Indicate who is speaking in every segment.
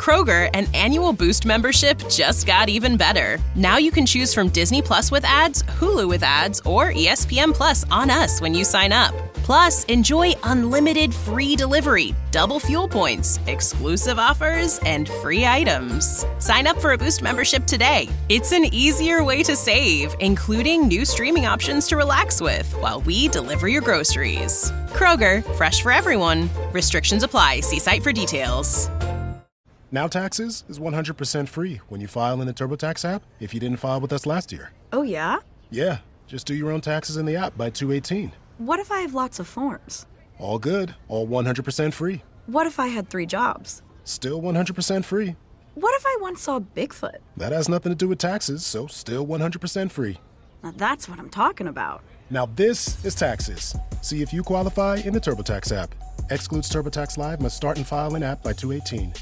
Speaker 1: Kroger, an annual Boost membership just got even better. Now you can choose from Disney Plus with ads, Hulu with ads, or ESPN Plus on us when you sign up. Plus, enjoy unlimited free delivery, double fuel points, exclusive offers, and free items. Sign up for a Boost membership today. It's an easier way to save, including new streaming options to relax with while we deliver your groceries. Kroger, fresh for everyone. Restrictions apply. See site for details.
Speaker 2: Now Taxes is 100% free when you file in the TurboTax app if you didn't file with us last year.
Speaker 3: Oh, yeah?
Speaker 2: Yeah, just do your own taxes in the app by 2/18.
Speaker 3: What if I have lots of forms?
Speaker 2: All good, all 100% free.
Speaker 3: What if I had 3 jobs?
Speaker 2: Still 100% free.
Speaker 3: What if I once saw Bigfoot?
Speaker 2: That has nothing to do with taxes, so still 100% free.
Speaker 3: Now that's what I'm talking about.
Speaker 2: Now this is Taxes. See if you qualify in the TurboTax app. Excludes TurboTax Live, must start and file in app by 2/18.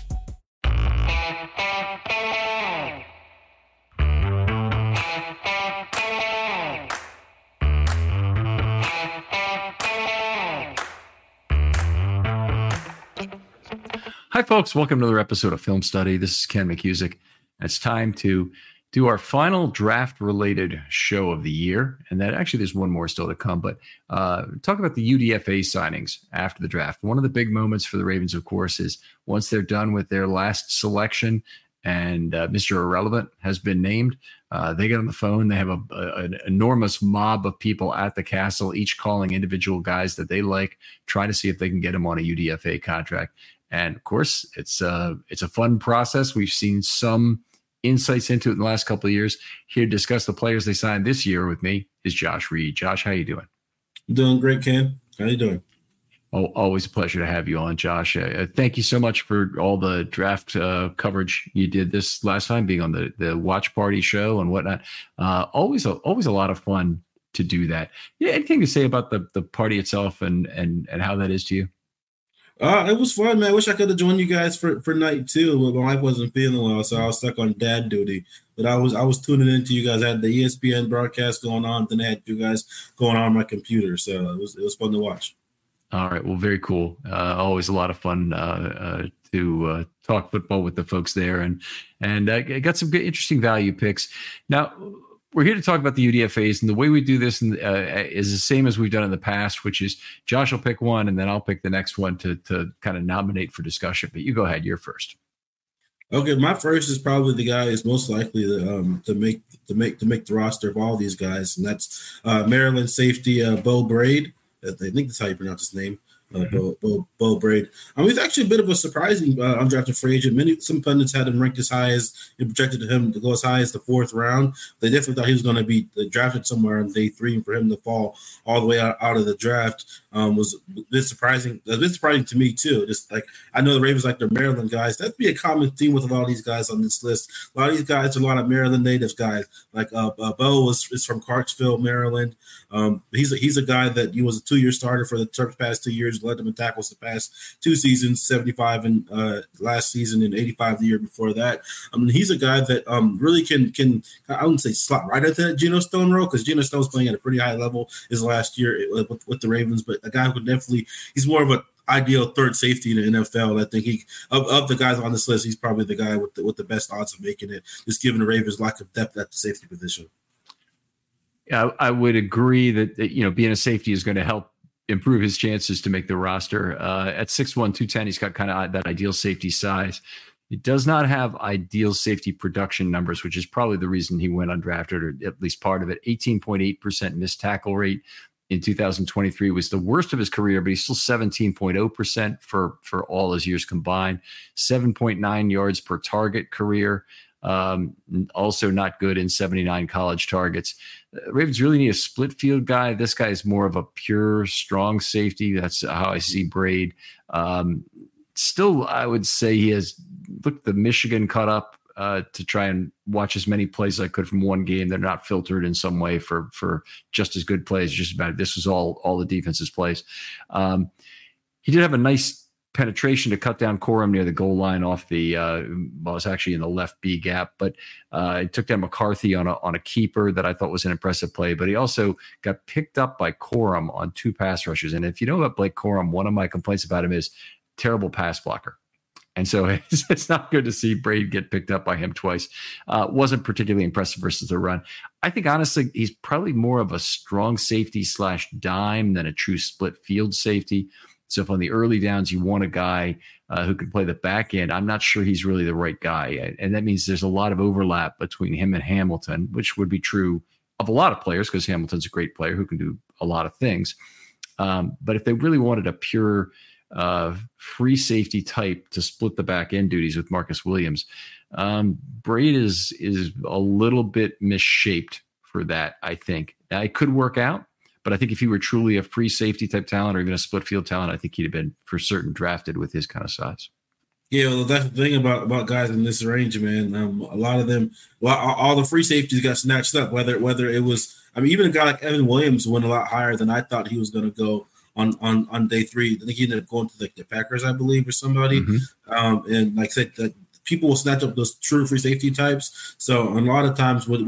Speaker 4: Hi, folks. Welcome to another episode of Film Study. This is Ken McCusick. It's time to do our final draft-related show of the year. And that actually, there's one more still to come. But talk about the UDFA signings after the draft. One of the big moments for the Ravens, of course, is once they're done with their last selection and Mr. Irrelevant has been named, they get on the phone. They have an enormous mob of people at the castle, each calling individual guys that they like, trying to see if they can get them on a UDFA contract. And of course, it's a fun process. We've seen some insights into it in the last couple of years. Here to discuss the players they signed this year with me is Josh Reed. Josh, how you doing?
Speaker 5: Doing great, Ken. How you doing?
Speaker 4: Oh, always a pleasure to have you on, Josh. Thank you so much for all the draft coverage you did this last time, being on the watch party show and whatnot. Always a lot of fun to do that. Yeah, anything to say about the party itself and how that is to you?
Speaker 5: It was fun, man. I wish I could have joined you guys for night two, but my wife wasn't feeling well, so I was stuck on dad duty. But I was tuning into you guys. I had the ESPN broadcast going on, then I had you guys going on my computer, so it was fun to watch.
Speaker 4: All right, well, very cool. Always a lot of fun to talk football with the folks there, and I got some good, interesting value picks. Now, we're here to talk about the UDFAs, and the way we do this is the same as we've done in the past, which is Josh will pick one, and then I'll pick the next one to kind of nominate for discussion. But you go ahead, you're first.
Speaker 5: Okay, my first is probably the guy who's most likely to make the roster of all these guys, and that's Maryland safety Beau Brade. I think that's how you pronounce his name. Beau Brade. He's actually a bit of a surprising undrafted free agent. Some pundits had him ranked as high as they projected him to go as high as the 4th round. They definitely thought he was going to be drafted somewhere on day 3, and for him to fall all the way out of the draft was a bit surprising. A bit surprising to me too. Just like I know the Ravens like their Maryland guys. That'd be a common theme with a lot of these guys on this list. A lot of these guys are a lot of Maryland native guys. Like Beau is from Clarksville, Maryland. He's a guy that he was a 2-year starter for the Terps past 2 years. Led them in tackles the past 2 seasons, 75 in last season and 85 the year before that. He's a guy that really can I wouldn't say slot right at that Geno Stone role, because Geno Stone's playing at a pretty high level his last year with the Ravens, but a guy who could definitely, he's more of an ideal third safety in the NFL. I think of the guys on this list, he's probably the guy with the best odds of making it, just given the Ravens' lack of depth at the safety position.
Speaker 4: Yeah, I would agree that being a safety is going to help improve his chances to make the roster. At 6'1", 210, he's got kind of that ideal safety size. He does not have ideal safety production numbers, which is probably the reason he went undrafted, or at least part of it. 18.8% missed tackle rate in 2023 was the worst of his career, but he's still 17.0% for all his years combined. 7.9 yards per target career. Also not good in 79 college targets. Ravens really need a split field guy. This guy is more of a pure strong safety. That's how I see Brade. Still, I would say he has looked the Michigan cut up to try and watch as many plays as I could from one game. They're not filtered in some way for just as good plays. Just about this was all the defense's plays. He did have a nice penetration to cut down Corum near the goal line off the it's actually in the left B gap, but he took down McCarthy on a keeper that I thought was an impressive play. But he also got picked up by Corum on 2 pass rushes. And if you know about Blake Corum, one of my complaints about him is terrible pass blocker. And so it's not good to see Braid get picked up by him twice. Wasn't particularly impressive versus the run. I think, honestly, he's probably more of a strong safety / dime than a true split field safety. So if on the early downs you want a guy who can play the back end, I'm not sure he's really the right guy. And that means there's a lot of overlap between him and Hamilton, which would be true of a lot of players because Hamilton's a great player who can do a lot of things. But if they really wanted a pure free safety type to split the back end duties with Marcus Williams, Braid is a little bit misshaped for that, I think. Now, it could work out, but I think if he were truly a free safety type talent or even a split field talent, I think he'd have been for certain drafted with his kind of size.
Speaker 5: Yeah, well, that's the thing about guys in this range, man. A lot of them, all the free safeties got snatched up. Whether it was, even a guy like Evan Williams went a lot higher than I thought he was going to go on day 3. I think he ended up going to the Packers, I believe, or somebody. Mm-hmm. And like I said, that people will snatch up those true free safety types. So a lot of times with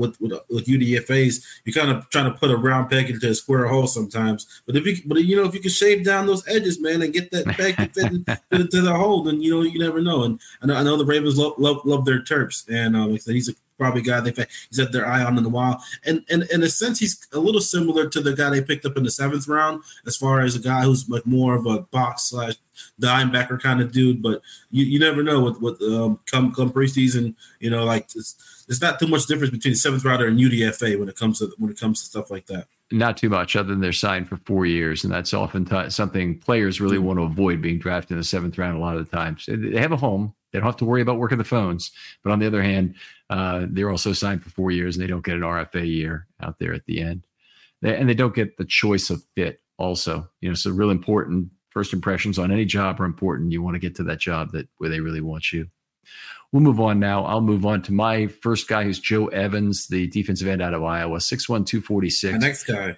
Speaker 5: UDFAs, you're kind of trying to put a round peg into a square hole sometimes. But if you can shave down those edges, man, and get that peg to fit into the hole, then you never know. And I know the Ravens love their Terps, and like I said, he's probably a guy he's had their eye on in a while. And in a sense, he's a little similar to the guy they picked up in the 7th round, as far as a guy who's like more of a box / dime backer kind of dude. But you never know with come preseason, there's not too much difference between 7th rounder and UDFA when it comes to stuff like that.
Speaker 4: Not too much, other than they're signed for 4 years, and that's often something players really want to avoid, being drafted in the 7th round a lot of the times. They have a home. They don't have to worry about working the phones. But on the other hand, they're also signed for 4 years, and they don't get an RFA year out there at the end. They don't get the choice of fit also. So real important. First impressions on any job are important. You want to get to that job where they really want you. We'll move on now. I'll move on to my first guy, who's Joe Evans, the defensive end out of Iowa, 6'1", 246.
Speaker 5: My next guy.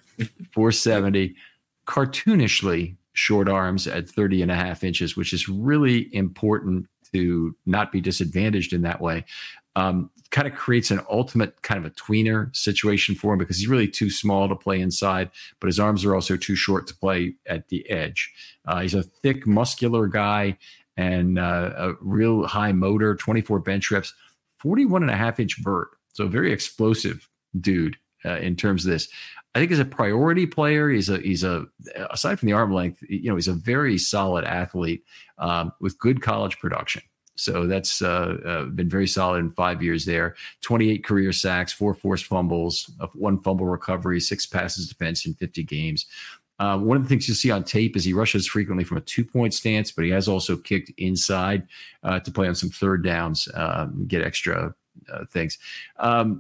Speaker 4: 470. Cartoonishly short arms at 30.5 inches, which is really important to not be disadvantaged in that way. Kind of creates an ultimate kind of a tweener situation for him because he's really too small to play inside, but his arms are also too short to play at the edge. He's a thick, muscular guy and a real high motor, 24 bench reps, 41.5-inch vert. So very explosive dude in terms of this. I think as a priority player, he's a aside from the arm length, he's a very solid athlete with good college production. So that's been very solid in 5 years there. 28 career sacks, 4 forced fumbles, 1 fumble recovery, 6 passes defense in 50 games. One of the things you see on tape is he rushes frequently from a 2-point stance, but he has also kicked inside to play on some third downs, get extra things. In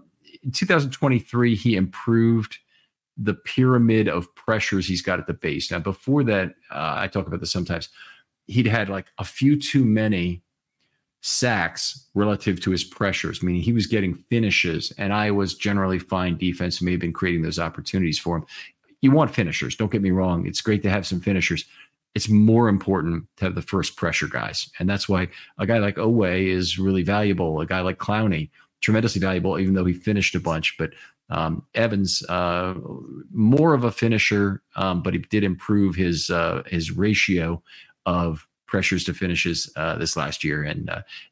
Speaker 4: 2023, he improved the pyramid of pressures he's got at the base. Now, before that, I talk about this sometimes, he'd had like a few too many sacks relative to his pressures, meaning he was getting finishes, and Iowa's generally fine defense may have been creating those opportunities for him. You want finishers, don't get me wrong. It's great to have some finishers. It's more important to have the first pressure guys, and that's why a guy like Owe is really valuable. A guy like Clowney, tremendously valuable, even though he finished a bunch. But Evans, more of a finisher, but he did improve his ratio of pressures to finishes this last year, and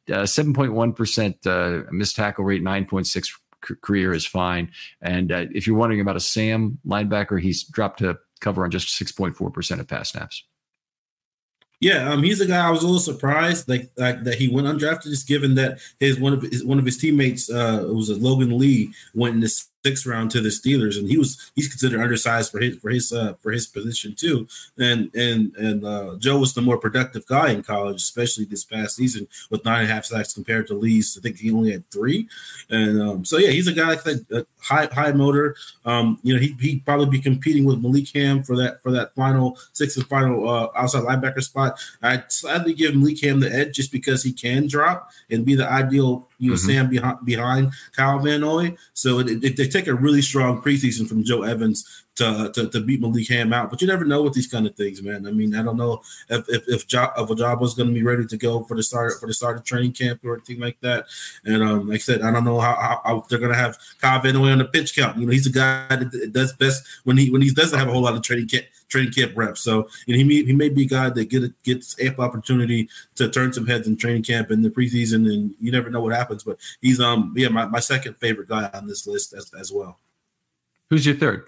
Speaker 4: 7.1% missed tackle rate, 9.6 career is fine. And if you're wondering about a Sam linebacker, he's dropped to cover on just 6.4% of pass snaps.
Speaker 5: Yeah, he's a guy I was a little surprised like that he went undrafted, just given that one of his teammates, it was Logan Lee, went in the 6th round to the Steelers, and he's considered undersized for his position too. And Joe was the more productive guy in college, especially this past season with 9.5 sacks compared to Lee's. I think he only had 3. And so yeah, he's a guy like that, high motor. He'd probably be competing with Malik Ham for that final 6th and final outside linebacker spot. I'd slightly give Malik Ham the edge just because he can drop and be the ideal Sam behind Kyle Van Noy. So they take a really strong preseason from Joe Evans to beat Malik Ham out. But you never know with these kind of things, man. I mean, I don't know if Ojabo going to be ready to go for the start of training camp or anything like that. And like I said, I don't know how they're going to have Kyle Van Noy on the pitch count. You know, he's a guy that does best when he doesn't have a whole lot of training camp reps. So you know, he may be a guy that gets ample opportunity to turn some heads in training camp in the preseason, and you never know what happens. But he's my second favorite guy on this list as well.
Speaker 4: Who's your third?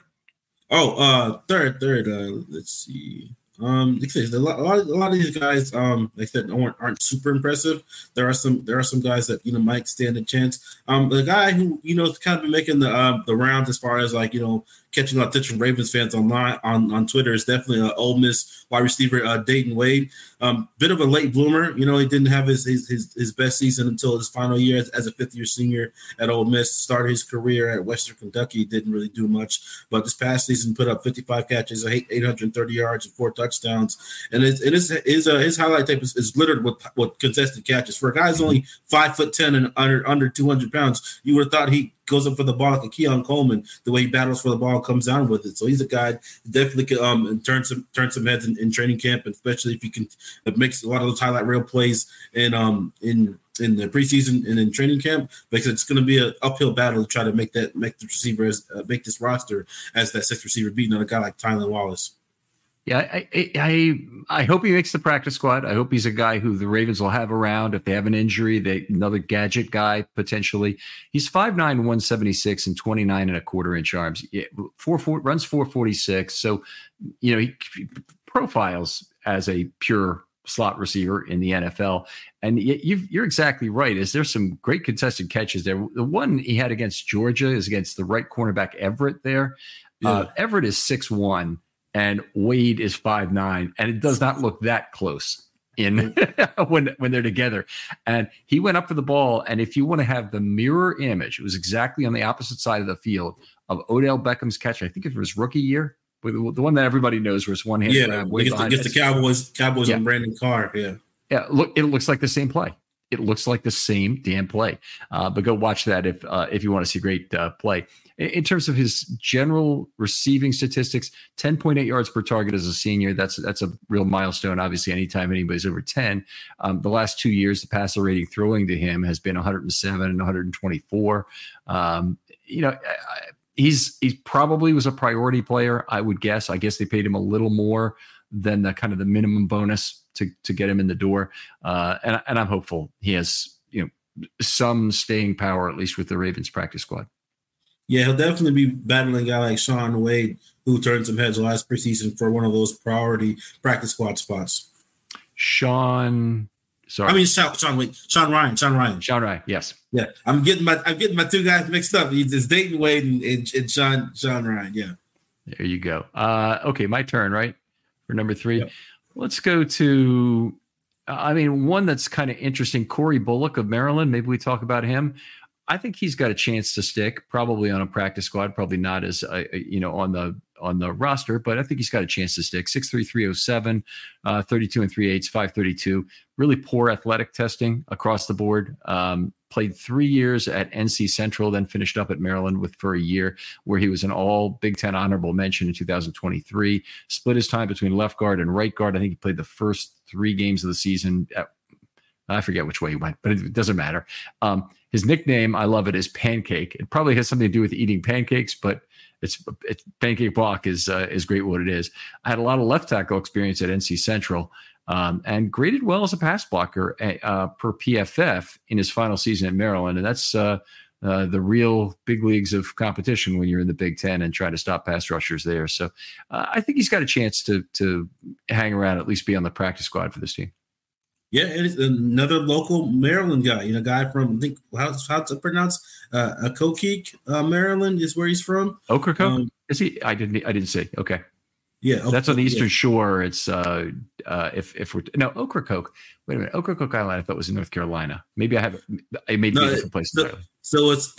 Speaker 5: Third. Let's see. Like I said, a lot of these guys, like I said, aren't super impressive. There are some guys that might stand a chance. The guy who has kind of been making the rounds as far as like catching attention Ravens fans online on Twitter is definitely Ole Miss wide receiver Dayton Wade. Bit of a late bloomer. He didn't have his best season until his final year as a fifth-year senior at Ole Miss. Started his career at Western Kentucky. Didn't really do much, but this past season put up 55 catches, 830 yards, and 4 touchdowns. And his highlight tape is littered with contested catches. For a guy who's only 5'10" and under 200 pounds, you would have thought he goes up for the ball like a Keon Coleman, the way he battles for the ball, comes down with it. So he's a guy who definitely can turn some heads in training camp, and especially if he can makes a lot of those highlight reel plays in the preseason and in training camp, because it's going to be an uphill battle to try to make the receiver make this roster as that sixth receiver, beating on a guy like Tylan Wallace.
Speaker 4: Yeah, I hope he makes the practice squad. I hope he's a guy who the Ravens will have around if they have an injury. Another gadget guy potentially. He's 5'9", 176, and 29 and a quarter inch arms. Runs 446. So he profiles as a pure slot receiver in the NFL. And you're exactly right. There's some great contested catches there. The one he had against Georgia is against the right cornerback Everett there. Yeah. Everett is 6'1". And Wade is 5'9", and it does not look that close in when they're together. And he went up for the ball, and if you want to have the mirror image, it was exactly on the opposite side of the field of Odell Beckham's catch. I think it was rookie year, the one that everybody knows, was one hand grab.
Speaker 5: Against the Cowboys and Brandon Carr.
Speaker 4: Yeah. Look, it looks like the same play. It looks like the same damn play. But go watch that if you want to see great play. In terms of his general receiving statistics, 10.8 yards per target as a senior. That's a real milestone. Obviously, anytime anybody's over 10. The last 2 years, the passer rating throwing to him has been 107 and 124. He's probably was a priority player, I would guess. I guess they paid him a little more than the kind of the minimum bonus to get him in the door. And I'm hopeful he has some staying power, at least with the Ravens practice squad.
Speaker 5: Yeah, he'll definitely be battling a guy like Sean Wade, who turned some heads last preseason for one of those priority practice squad spots.
Speaker 4: Sean Ryan, yes.
Speaker 5: Yeah, I'm getting my two guys mixed up. It's Dayton Wade and Sean Ryan. Yeah.
Speaker 4: There you go. Okay, my turn, right? For number 3.
Speaker 5: Yep.
Speaker 4: Let's go to, one that's kind of interesting, Corey Bullock of Maryland. Maybe we talk about him. I think he's got a chance to stick, probably on a practice squad, probably not as on the roster, but I think he's got a chance to stick. 6'3", 307, 32 and 3/8, 532. Really poor athletic testing across the board. Played 3 years at NC Central, then finished up at Maryland for a year, where he was an all Big Ten honorable mention in 2023. Split his time between left guard and right guard. I think he played the first 3 games of the season. I forget which way he went, but it doesn't matter. His nickname, I love it, is Pancake. It probably has something to do with eating pancakes, but it's Pancake Block is great what it is. I had a lot of left tackle experience at NC Central, and graded well as a pass blocker per PFF in his final season at Maryland. And that's the real big leagues of competition when you're in the Big Ten and try to stop pass rushers there. So I think he's got a chance to hang around, at least be on the practice squad for this team.
Speaker 5: Yeah, it is another local Maryland guy. Guy from, I think, how's it pronounced? Occoquan, Maryland is where he's from.
Speaker 4: Ocracoke? Is he? I didn't see. Okay.
Speaker 5: Yeah,
Speaker 4: that's on the Eastern Shore. It's if we're Ocracoke. Wait a minute, Ocracoke Island. I thought was in North Carolina. Maybe I may be a different place.
Speaker 5: So it's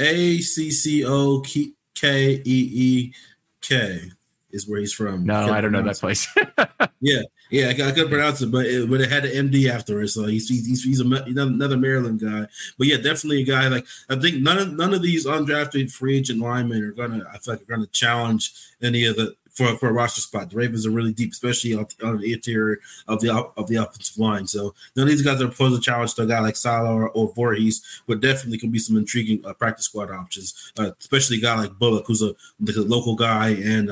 Speaker 5: Accokeek is where he's from.
Speaker 4: No, I don't know that place.
Speaker 5: Yeah. Yeah, I couldn't pronounce it, but it had an MD afterwards. So he's another Maryland guy. But yeah, definitely a guy like I think none of these undrafted free agent linemen are gonna challenge any of the for a roster spot. The Ravens are really deep, especially on the interior of the offensive line. So none of these guys are posing a challenge to a guy like Salah or Voorhees, but definitely can be some intriguing practice squad options, especially a guy like Bullock, who's a local guy and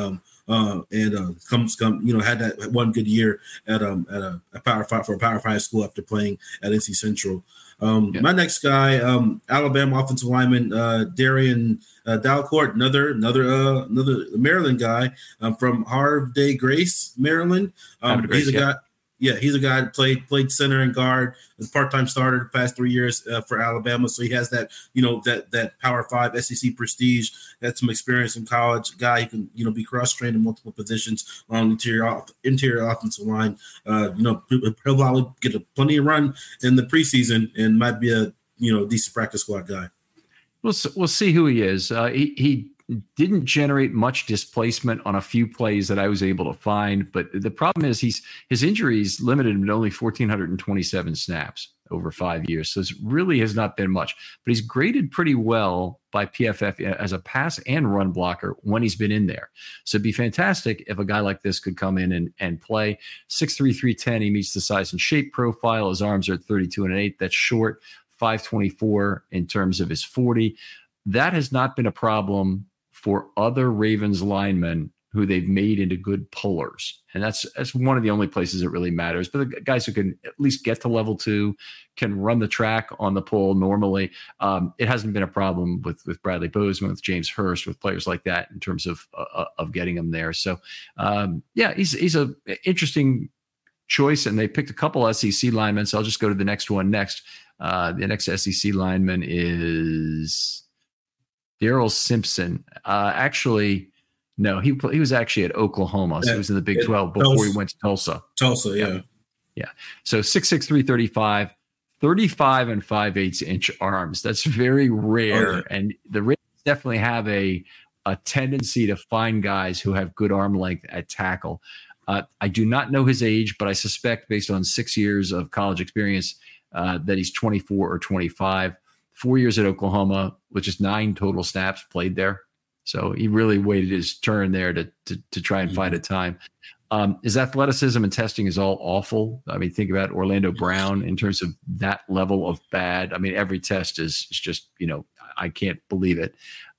Speaker 5: had that one good year at a Power 5 for a Power 5 school after playing at NC Central. My next guy, Alabama offensive lineman Darian Dalcourt, another Maryland guy from Havre de Grace, Maryland. He's a guy. Yeah, he's a guy that played center and guard as part-time starter the past 3 years for Alabama. So he has that, that Power 5 SEC prestige, had some experience in college. Guy he can, be cross-trained in multiple positions on the interior offensive line. He'll probably get plenty of run in the preseason and might be a, decent practice squad guy.
Speaker 4: We'll see who he is. He didn't generate much displacement on a few plays that I was able to find, but the problem is his injuries limited him to only 1,427 snaps over 5 years. So it really has not been much, but he's graded pretty well by PFF as a pass and run blocker when he's been in there. So it'd be fantastic if a guy like this could come in and play. 6'3", 310. He meets the size and shape profile. His arms are at 32 and 8. That's short. 5'24" in terms of his 40. That has not been a problem for other Ravens linemen who they've made into good pullers. And that's one of the only places it really matters. But the guys who can at least get to level 2, can run the track on the pull normally. It hasn't been a problem with Bradley Bozeman, with James Hurst, with players like that in terms of getting them there. So, he's a interesting choice, and they picked a couple SEC linemen. So I'll just go to the next one next. The next SEC lineman is Daryl Simpson. Actually, no, he was actually at Oklahoma. So he was in the Big 12 before he went to Tulsa. Yeah. So 6'6", 335, 35 and 5/8 inch arms. That's very rare. Oh, yeah. And the Ravens definitely have a tendency to find guys who have good arm length at tackle. I do not know his age, but I suspect based on 6 years of college experience that he's 24 or 25. 4 years at Oklahoma with just 9 total snaps played there. So he really waited his turn there to try and find a time. His athleticism and testing is all awful. I mean, think about Orlando Brown in terms of that level of bad. I mean, every test is just, I can't believe it.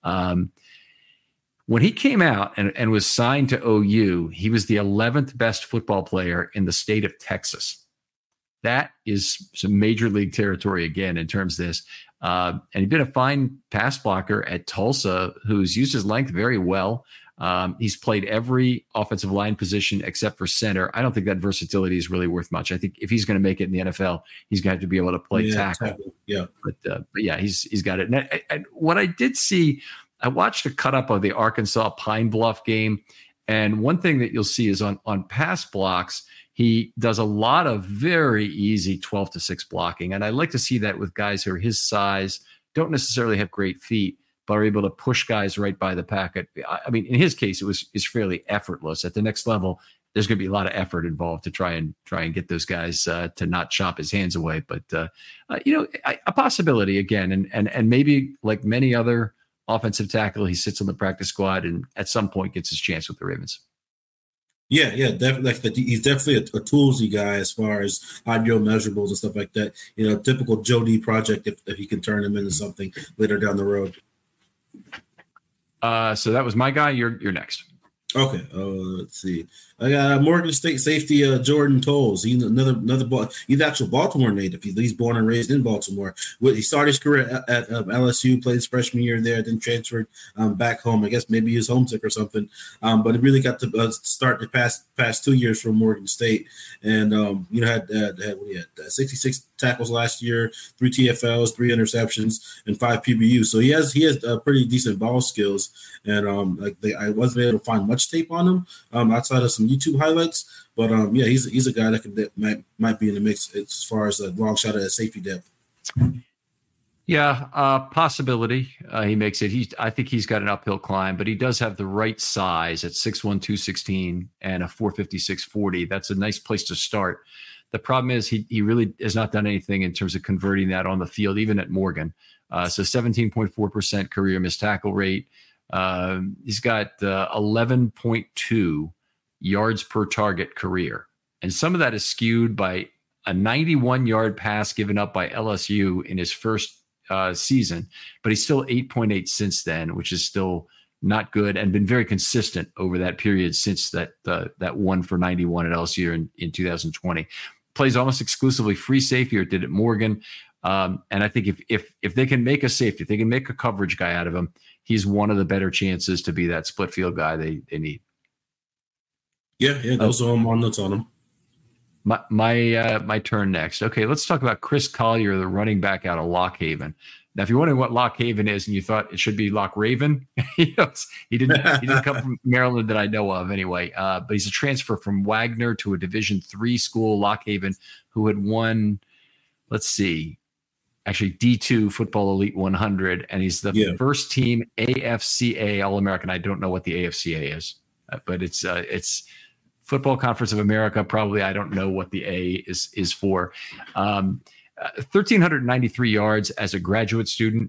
Speaker 4: When he came out and was signed to OU, he was the 11th best football player in the state of Texas. That is some major league territory again in terms of this. And he's been a fine pass blocker at Tulsa, who's used his length very well. He's played every offensive line position except for center. I don't think that versatility is really worth much. I think if he's going to make it in the NFL, he's going to have to be able to play tackle.
Speaker 5: Yeah.
Speaker 4: But yeah, he's got it. And what I did see, I watched a cut up of the Arkansas Pine Bluff game. And one thing that you'll see is on pass blocks, he does a lot of very easy 12-6 blocking. And I like to see that with guys who are his size, don't necessarily have great feet, but are able to push guys right by the packet. I mean, in his case, it's fairly effortless. At the next level, there's going to be a lot of effort involved to try and get those guys to not chop his hands away. But, a possibility again, and maybe like many other offensive tackle, he sits on the practice squad and at some point gets his chance with the Ravens.
Speaker 5: Yeah, definitely. He's definitely a toolsy guy as far as ideal measurables and stuff like that. Typical Joe D project if he can turn him into something later down the road.
Speaker 4: So that was my guy. You're next.
Speaker 5: Okay. Let's see. I got Morgan State safety Jordan Tolles. He's he's actual Baltimore native. He's born and raised in Baltimore. He started his career at LSU, played his freshman year there, then transferred back home. I guess maybe he was homesick or something. But he really got to start the past 2 years from Morgan State, and had 66 tackles last year, 3 TFLs, 3 interceptions, and 5 PBUs. So he has pretty decent ball skills, and I wasn't able to find much tape on him outside of some YouTube highlights, but he's a guy that might be in the mix as far as a long shot at safety depth.
Speaker 4: Yeah, possibility. He makes it. I think he's got an uphill climb, but he does have the right size at 6'1", 216 and a 456 40. That's a nice place to start. The problem is he really has not done anything in terms of converting that on the field, even at Morgan. So 17.4% career missed tackle rate. He's got 11.2 yards per target career. And some of that is skewed by a 91-yard pass given up by LSU in his first season, but he's still 8.8 since then, which is still not good and been very consistent over that period since that one for 91 at LSU in 2020. Plays almost exclusively free safety, or did at Morgan. And I think if they can make a safety, if they can make a coverage guy out of him, he's one of the better chances to be that split field guy they need.
Speaker 5: Yeah, those are all my notes on him.
Speaker 4: My turn next. Okay, let's talk about Chris Collier, the running back out of Lock Haven. Now, if you're wondering what Lock Haven is, and you thought it should be Lock Raven, he didn't come from Maryland that I know of anyway. But he's a transfer from Wagner to a Division III school, Lock Haven, who had won, actually D2 Football Elite 100, and he's the first team AFCA All-American. I don't know what the AFCA is, but it's Football Conference of America. Probably, I don't know what the A is for. 1,393 yards as a graduate student,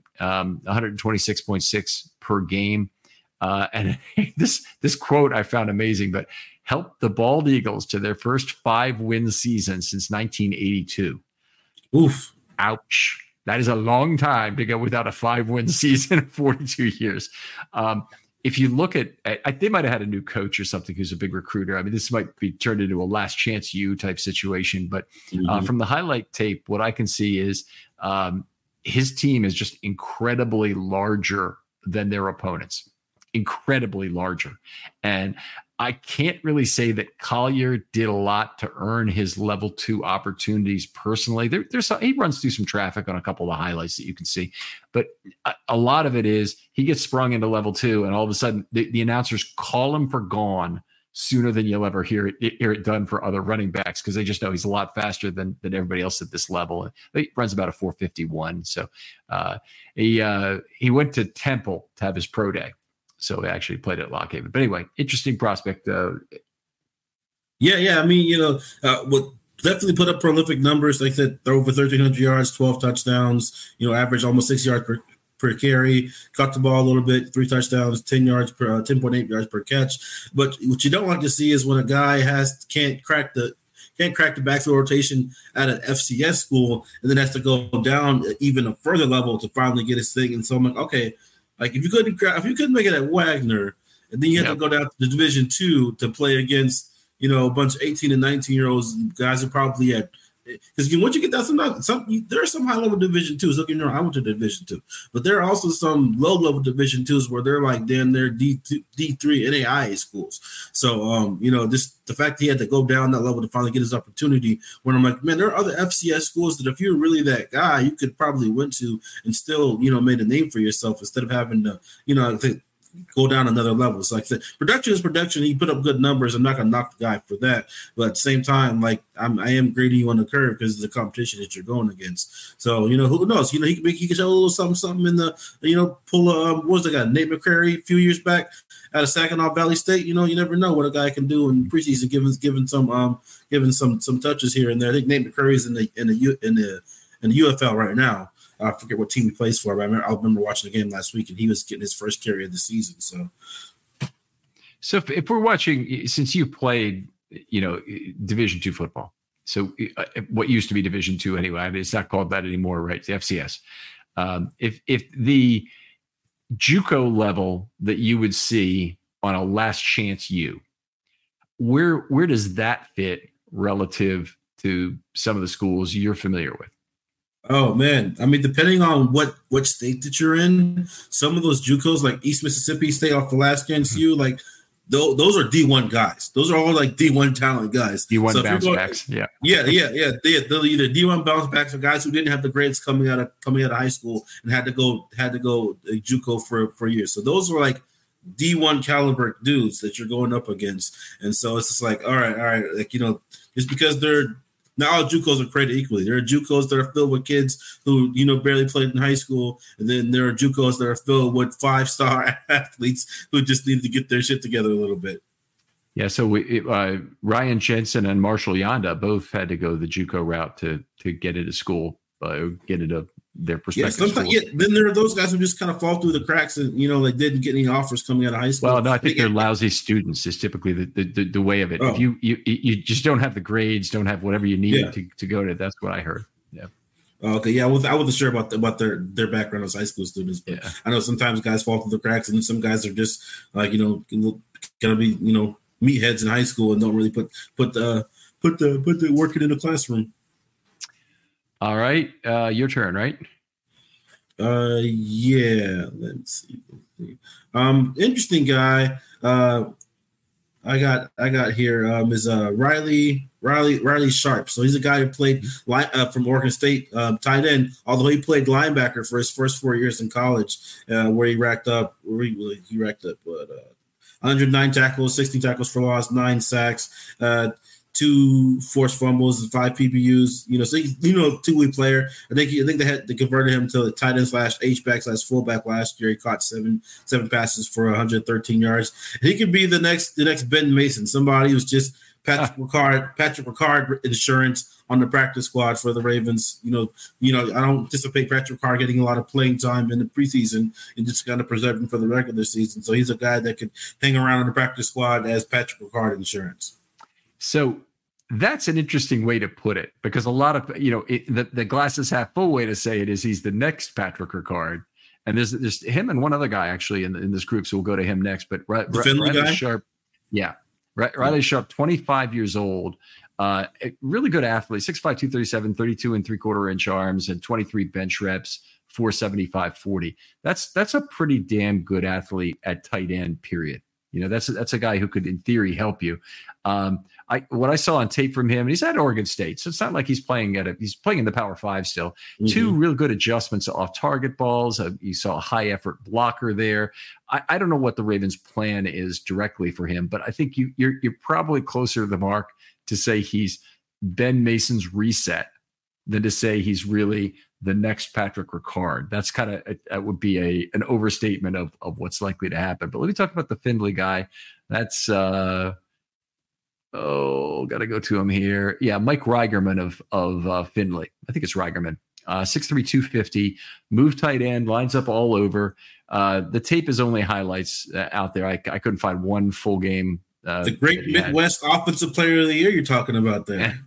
Speaker 4: 126.6 per game. And this quote I found amazing, but helped the Bald Eagles to their first 5-win season since 1982.
Speaker 5: Oof.
Speaker 4: Ouch. That is a long time to go without a 5-win season in 42 years. If you look at they might have had a new coach or something who's a big recruiter. I mean, this might be turned into a last chance you type situation. But from the highlight tape, what I can see is his team is just incredibly larger than their opponents, incredibly larger. And I can't really say that Collier did a lot to earn his level 2 opportunities personally. He runs through some traffic on a couple of the highlights that you can see, but a lot of it is he gets sprung into level 2, and all of a sudden the announcers call him for gone sooner than you'll ever hear it done for other running backs, because they just know he's a lot faster than everybody else at this level. He runs about a 4.51. So he went to Temple to have his pro day. So they actually played at Lock Haven. But anyway, interesting prospect.
Speaker 5: Yeah. I mean, would definitely put up prolific numbers. Like I said, throw over 1,300 yards, 12 touchdowns, average almost 6 yards per carry, caught the ball a little bit, 3 touchdowns, 10.8 yards per catch. But what you don't like to see is when a guy can't crack the backfield rotation at an FCS school, and then has to go down even a further level to finally get his thing. And so I'm like, okay, like if you couldn't make it at Wagner, and then you have to go down to the Division II to play against a bunch of 18 and 19-year-olds, guys who probably had, because once you get down there are some high level Division IIs. Look, I went to Division II, but there are also some low level Division IIs where they're like they're D3 NAIA schools. So the fact he had to go down that level to finally get his opportunity, when I'm like, man, there are other FCS schools that if you're really that guy, you could probably went to and still made a name for yourself instead of having to go down another level. So like I said, production is production. He put up good numbers. I'm not gonna knock the guy for that, but at the same time, like I am grading you on the curve because of the competition that you're going against. So who knows? He can show a little something in the pull what was the guy, Nate McCrary a few years back out of Saginaw Valley State. You never know what a guy can do in preseason, given some touches here and there. I think Nate McCrary is in the UFL right now. I forget what team he plays for, but I remember watching the game last week, and he was getting his first carry of the season. So
Speaker 4: if we're watching, since you played, Division II football, so what used to be Division II anyway, I mean, it's not called that anymore, right? It's the FCS. If the JUCO level that you would see on a last chance where does that fit relative to some of the schools you're familiar with?
Speaker 5: Oh man, I mean, depending on what state that you're in, some of those JUCOs like East Mississippi State off the last chance like those are D1 guys. Those are all like D1 talent guys.
Speaker 4: D1 bounce backs. Yeah.
Speaker 5: They're either D1 bounce backs or guys who didn't have the grades coming out of high school and had to go JUCO for years. So those were like D1 caliber dudes that you're going up against. And so it's just like, all right, like just because they're not all JUCOs are created equally. There are JUCOs that are filled with kids who, barely played in high school. And then there are JUCOs that are filled with 5-star athletes who just need to get their shit together a little bit.
Speaker 4: Yeah. So Ryan Jensen and Marshall Yanda both had to go the JUCO route to get into school, get into their perspective.
Speaker 5: Then there are those guys who just kind of fall through the cracks and, they didn't get any offers coming out of high school.
Speaker 4: Well, no, I think they're lousy students is typically the way of it.
Speaker 5: Oh.
Speaker 4: If you just don't have the grades, don't have whatever you need to go to, that's what I heard. Yeah.
Speaker 5: Okay. Yeah. Well, I wasn't sure about their background as high school students, but I know sometimes guys fall through the cracks and some guys are just like, going to be, meatheads in high school and don't really put the work in the classroom.
Speaker 4: All right. Your turn, right?
Speaker 5: Yeah. Let's see. Interesting guy. I got here is Riley Sharp. So he's a guy who played from Oregon State, tight end. Although he played linebacker for his first 4 years in college, where he racked up 109 tackles, 16 tackles for loss, 9 sacks, 2 forced fumbles, and 5 PBUs. So he's 2-way player. I think they converted him to a tight end / H-back / fullback last year. He caught seven passes for 113 yards. And he could be the next Ben Mason, somebody who's just Patrick Ricard insurance on the practice squad for the Ravens. I don't anticipate Patrick Ricard getting a lot of playing time in the preseason and just kind of preserve him for the regular season. So he's a guy that could hang around on the practice squad as Patrick Ricard insurance. So
Speaker 4: that's an interesting way to put it, because a lot of, the glass is half full way to say it is he's the next Patrick Ricard. And there's him and one other guy actually in this group. So we'll go to him next, but Riley Sharp. Yeah. Riley Sharp, 25 years old, a really good athlete, 6'5", 237, 32 3/4 inch arms and 23 bench reps, 475, 40. That's a pretty damn good athlete at tight end, period. That's a guy who could in theory help you. What I saw on tape from him, and he's at Oregon State, so it's not like he's playing he's playing in the Power 5 still. Mm-hmm. 2 real good adjustments off target balls. You saw a high effort blocker there. I don't know what the Ravens' plan is directly for him, but I think you're probably closer to the mark to say he's Ben Mason's reset than to say he's really the next Patrick Ricard. That's that would be an overstatement of what's likely to happen. But let me talk about the Findlay guy. That's got to go to him here. Yeah, Mike Reigerman of Findlay. I think it's Reigerman. 6'3", 250, move tight end, lines up all over. The tape is only highlights out there. I couldn't find one full game.
Speaker 5: The great Midwest Offensive Player of the Year you're talking about there.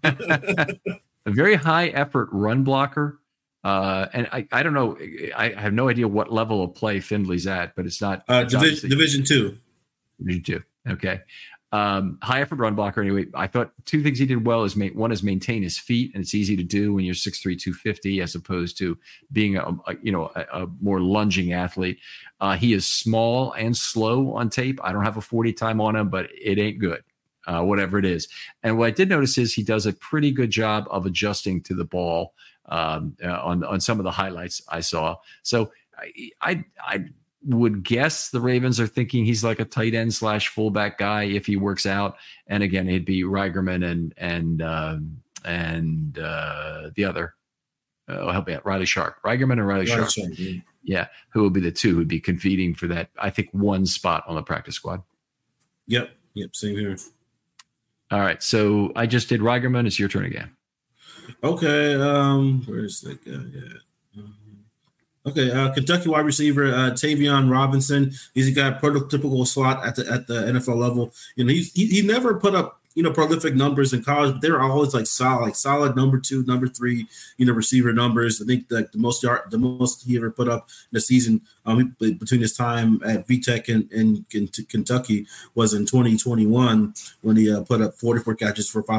Speaker 4: A very high effort run blocker. And I don't know. I have no idea what level of play Findlay's at, but it's not
Speaker 5: Division 2.
Speaker 4: Division 2. Okay. High effort run blocker. Anyway, I thought 2 things he did well is one is maintain his feet, and it's easy to do when you're 6'3", 250, as opposed to being a more lunging athlete. He is small and slow on tape. I don't have a 40 time on him, but it ain't good. Whatever it is. And what I did notice is he does a pretty good job of adjusting to the ball on some of the highlights I saw. So I would guess the Ravens are thinking he's like a tight end / fullback guy if he works out. And again, it'd be Reigerman and the other. Help me out, Riley Sharp. Reigerman and Riley Sharp. Yeah, who will be the two who'd be competing for that, I think, one spot on the practice squad.
Speaker 5: Yep, same here.
Speaker 4: All right, so I just did Reigerman. It's your turn again.
Speaker 5: Okay, where's that guy at? Okay, Kentucky wide receiver Tavion Robinson. He's got a prototypical slot at the NFL level. He never put up prolific numbers in college, but they were always solid number 2, number 3, receiver numbers. I think the most he ever put up in a season between his time at VTech and Kentucky was in 2021 when he put up 44 catches for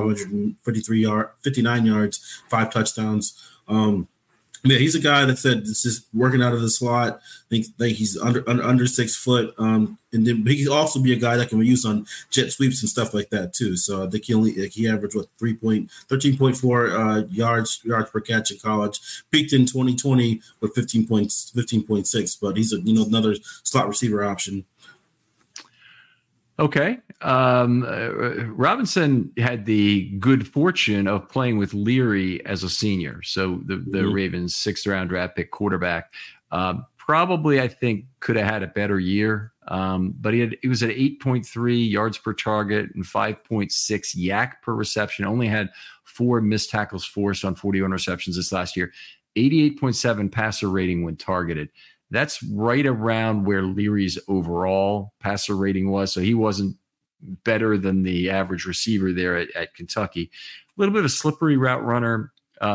Speaker 5: 59 yards, 5 touchdowns. Yeah, he's a guy that said it's just working out of the slot. I think he's under 6 foot, and then he can also be a guy that can be used on jet sweeps and stuff like that too. So I think he averaged 13.4 yards per catch in college. Peaked in 2020 with 15.6. But he's another slot receiver option.
Speaker 4: Okay, Robinson had the good fortune of playing with Leary as a senior. So the Ravens 6th round draft pick quarterback probably, I think, could have had a better year. But he was at 8.3 yards per target and 5.6 yak per reception. Only had 4 missed tackles forced on 41 receptions this last year. 88.7 passer rating when targeted. That's right around where Leary's overall passer rating was. So he wasn't better than the average receiver there at Kentucky. A little bit of a slippery route runner.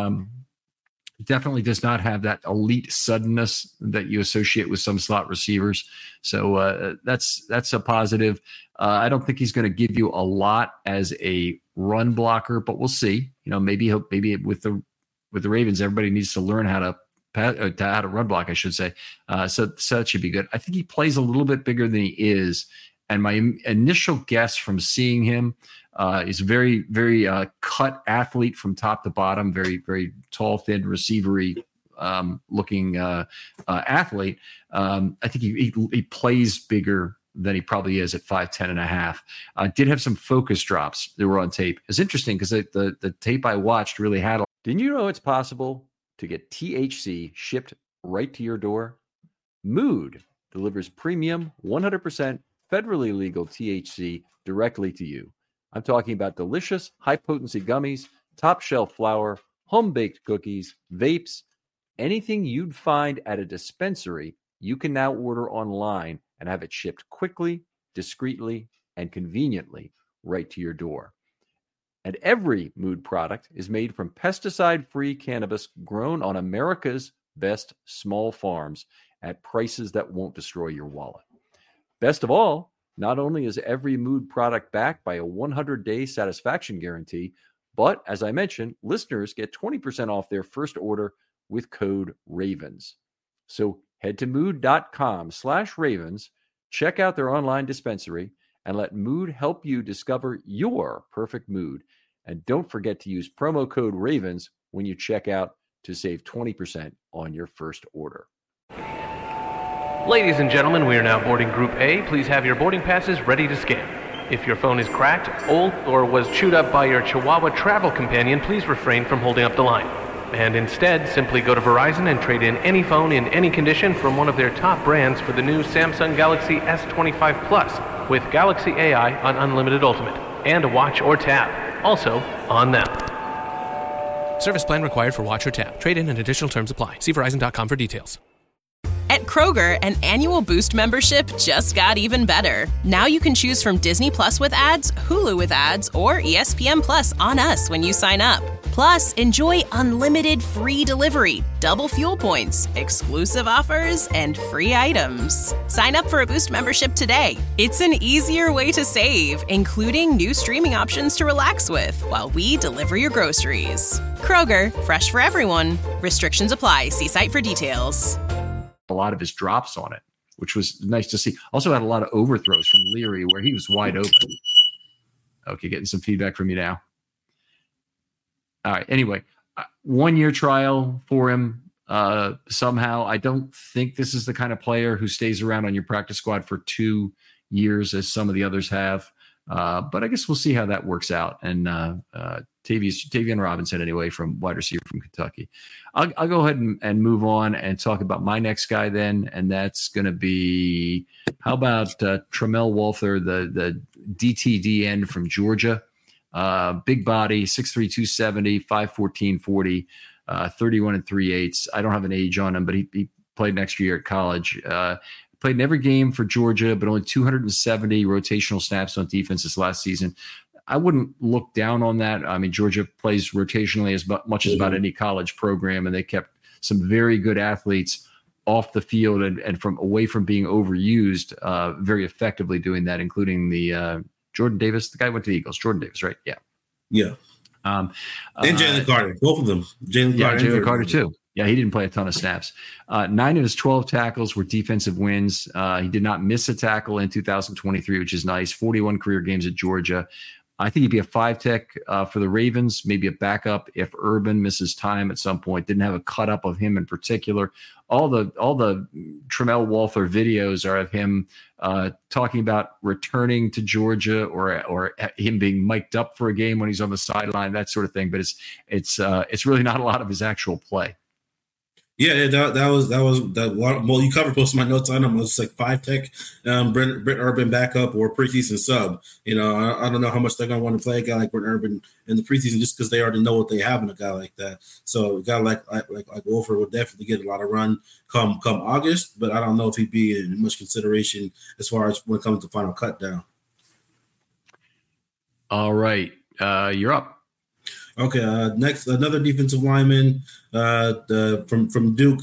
Speaker 4: Definitely does not have that elite suddenness that you associate with some slot receivers. So that's a positive. I don't think he's going to give you a lot as a run blocker, but we'll see. Maybe with the Ravens, everybody needs to learn how to run block, I should say. So that should be good. I think he plays a little bit bigger than he is. And my initial guess from seeing him is very, very cut athlete from top to bottom, very, very tall, thin, receivery looking athlete. I think he plays bigger than he probably is at 5'10 and a half. Did have some focus drops that were on tape. It's interesting because the tape I watched really had a.
Speaker 6: Didn't you know it's possible to get THC shipped right to your door? Mood delivers premium 100% federally legal THC directly to you. I'm talking about delicious, high-potency gummies, top-shelf flour, home-baked cookies, vapes, anything you'd find at a dispensary, you can now order online and have it shipped quickly, discreetly, and conveniently right to your door. And every Mood product is made from pesticide-free cannabis grown on America's best small farms at prices that won't destroy your wallet. Best of all, not only is every Mood product backed by a 100-day satisfaction guarantee, but as I mentioned, listeners get 20% off their first order with code RAVENS. So head to mood.com/ravens, check out their online dispensary, and let Mood help you discover your perfect mood. And don't forget to use promo code RAVENS when you check out to save 20% on your first order.
Speaker 7: Ladies and gentlemen, we are now boarding Group A. Please have your boarding passes ready to scan. If your phone is cracked, old, or was chewed up by your Chihuahua travel companion, please refrain from holding up the line. And instead, simply go to Verizon and trade in any phone in any condition from one of their top brands for the new Samsung Galaxy S25 Plus with Galaxy AI on Unlimited Ultimate and a watch or tab. Also on them.
Speaker 8: Service plan required for watch or tab. Trade-in and additional terms apply. See Verizon.com for details.
Speaker 1: At Kroger, an annual Boost membership just got even better. Now you can choose from Disney Plus with ads, Hulu with ads, or ESPN Plus on us when you sign up. Plus, enjoy unlimited free delivery, double fuel points, exclusive offers, and free items. Sign up for a Boost membership today. It's an easier way to save, including new streaming options to relax with while we deliver your groceries. Kroger, fresh for everyone. Restrictions apply. See site for details.
Speaker 4: A lot of his drops on it, which was nice to see. Also had a lot of overthrows from Leary where he was wide open. Okay, getting some feedback from you now. All right. Anyway, 1 year trial for him. Somehow, I don't think this is the kind of player who stays around on your practice squad for 2 years as some of the others have. But I guess we'll see how that works out. And Tavian Robinson, anyway, from wide receiver from Kentucky. I'll go ahead and move on and talk about my next guy then, and that's going to be, how about Tramel Walther, the DTD end from Georgia. Big body, 6'3", 270, 5'14", 40, 31 3/8. I don't have an age on him, but he played next year at college. Played in every game for Georgia, but only 270 rotational snaps on defense this last season. I wouldn't look down on that. I mean, Georgia plays rotationally as much as about any college program, and they kept some very good athletes off the field and from away from being overused very effectively doing that, including the Jordan Davis, the guy who went to the Eagles. Jordan Davis, right? Yeah.
Speaker 5: Yeah. And Jalen Carter, both of them.
Speaker 4: Jalen Carter too. Yeah, he didn't play a ton of snaps. 9 of his 12 tackles were defensive wins. He did not miss a tackle in 2023, which is nice. 41 career games at Georgia. I think he'd be a 5-tech for the Ravens, maybe a backup if Urban misses time at some point. Didn't have a cut up of him in particular. All the Tramel Walther videos are of him talking about returning to Georgia or him being mic'd up for a game when he's on the sideline, that sort of thing. But it's really not a lot of his actual play.
Speaker 5: Yeah, that was. Well, you covered most of my notes on him. It was like 5-tech, Brent Urban backup or preseason sub. You know, I don't know how much they're going to want to play a guy like Brent Urban in the preseason just because they already know what they have in a guy like that. So a guy like Wolford would definitely get a lot of run come August, but I don't know if he'd be in much consideration as far as when it comes to final cut down.
Speaker 4: All right, you're up.
Speaker 5: Okay, next, another defensive lineman from Duke,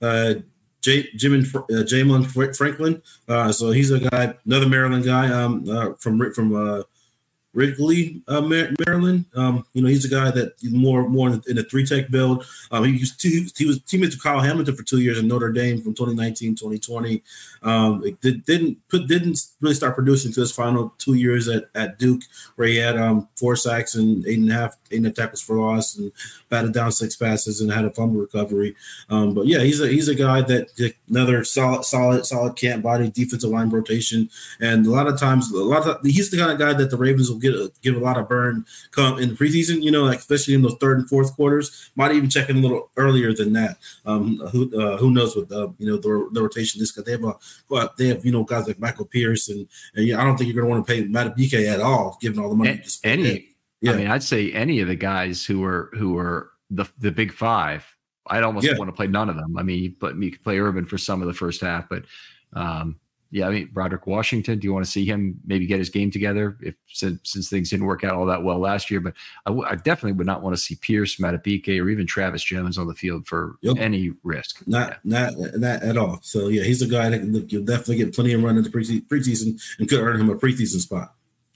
Speaker 5: Jamelin Franklin. So he's a guy, another Maryland guy from Wrigley, Maryland. He's a guy that more in a 3-tech build. He was teammates with Kyle Hamilton for 2 years in Notre Dame from 2019, 2020. Didn't really start producing until his final 2 years at Duke, where he had 4 sacks and 8.5 tackles for loss and batted down 6 passes and had a fumble recovery. But yeah, he's a guy that another solid camp body defensive line rotation, and a lot of times he's the kind of guy that the Ravens will give a lot of burn come in the preseason, like especially in those third and fourth quarters. Might even check in a little earlier than that. Who knows what the rotation is, because they have guys like Michael Pierce and I don't think you're going to want to pay Matabike at all, given all the money.
Speaker 4: I'd say any of the guys who are the big 5. I'd almost want to play none of them. I mean, but you could play Urban for some of the first half, but Broderick Washington, do you want to see him maybe get his game together since things didn't work out all that well last year? But I definitely would not want to see Pierce, Matabike, or even Travis Jones on the field for any risk.
Speaker 5: Not at all. So yeah, he's a guy that you'll definitely get plenty of run in the preseason and could earn him a preseason spot.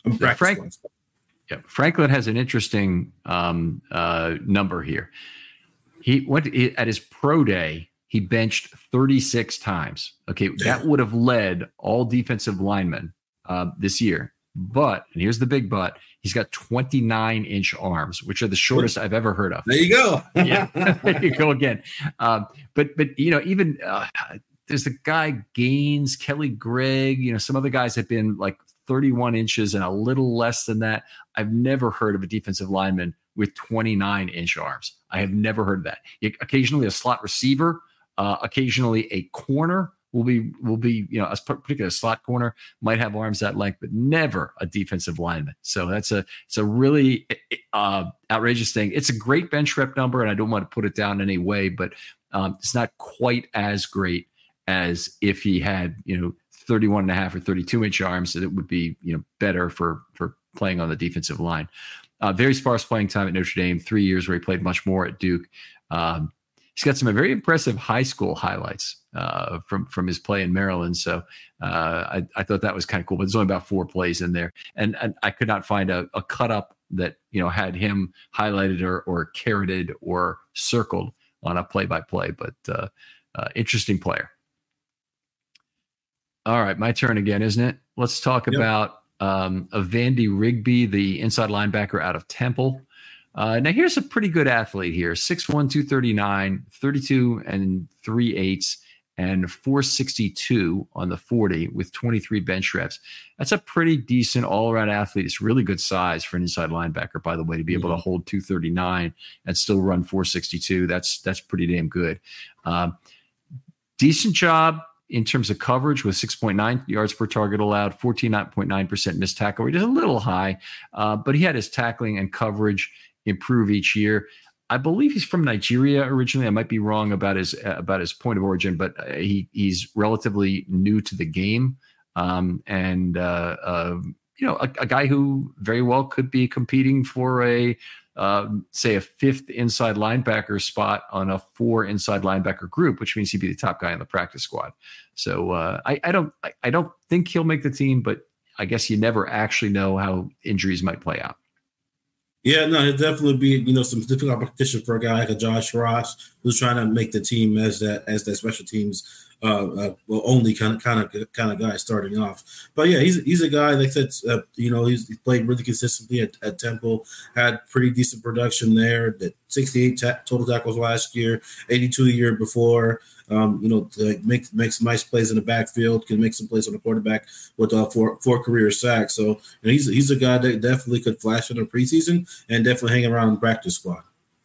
Speaker 4: Franklin has an interesting number here. He went at his pro day. He benched 36 times. Okay, that would have led all defensive linemen this year. But, and here's the big but, he's got 29-inch arms, which are the shortest I've ever heard of.
Speaker 5: There you go.
Speaker 4: Yeah, there you go again. But even there's the guy Gaines, Kelly Gregg, some other guys have been like 31 inches and a little less than that. I've never heard of a defensive lineman with 29-inch arms. I have never heard of that. Occasionally a slot receiver, occasionally a corner will be a particular slot corner might have arms that length, but never a defensive lineman. So it's a really outrageous thing. It's a great bench rep number, and I don't want to put it down in any way, but it's not quite as great as if he had 31.5 or 32-inch arms. So it would be better for playing on the defensive line. Very sparse playing time at Notre Dame, 3 years where he played much more at Duke. He's got some very impressive high school highlights from his play in Maryland. So I thought that was kind of cool, but there's only about 4 plays in there. And I could not find a cut up that, had him highlighted or carroted or circled on a play-by-play, but interesting player. All right, my turn again, isn't it? Let's talk about Vandy Rigby, the inside linebacker out of Temple. Now here's a pretty good athlete here. 6'1", 239, 32 3/8, and 462 on the 40 with 23 bench reps. That's a pretty decent all-around athlete. It's really good size for an inside linebacker, by the way, to be able to hold 239 and still run 462. That's pretty damn good. Decent job in terms of coverage with 6.9 yards per target allowed, 14.9% missed tackle rate. Is a little high, but he had his tackling and coverage improve each year. I believe he's from Nigeria originally. I might be wrong about his point of origin, but he's relatively new to the game, and a guy who very well could be competing for a 5th inside linebacker spot on a 4 inside linebacker group, which means he'd be the top guy in the practice squad. So I don't think he'll make the team, but I guess you never actually know how injuries might play out.
Speaker 5: Yeah, no, it'd definitely be, some difficult competition for a guy like a Josh Ross who's trying to make the team as that special teams only kind of guy starting off. But yeah, he's a guy like I said, he's played really consistently at Temple, had pretty decent production there. That 68 total tackles last year, 82 the year before. Make some nice plays in the backfield, can make some plays on the quarterback with four career sacks. So he's a guy that definitely could flash in the preseason and definitely hang around the practice squad.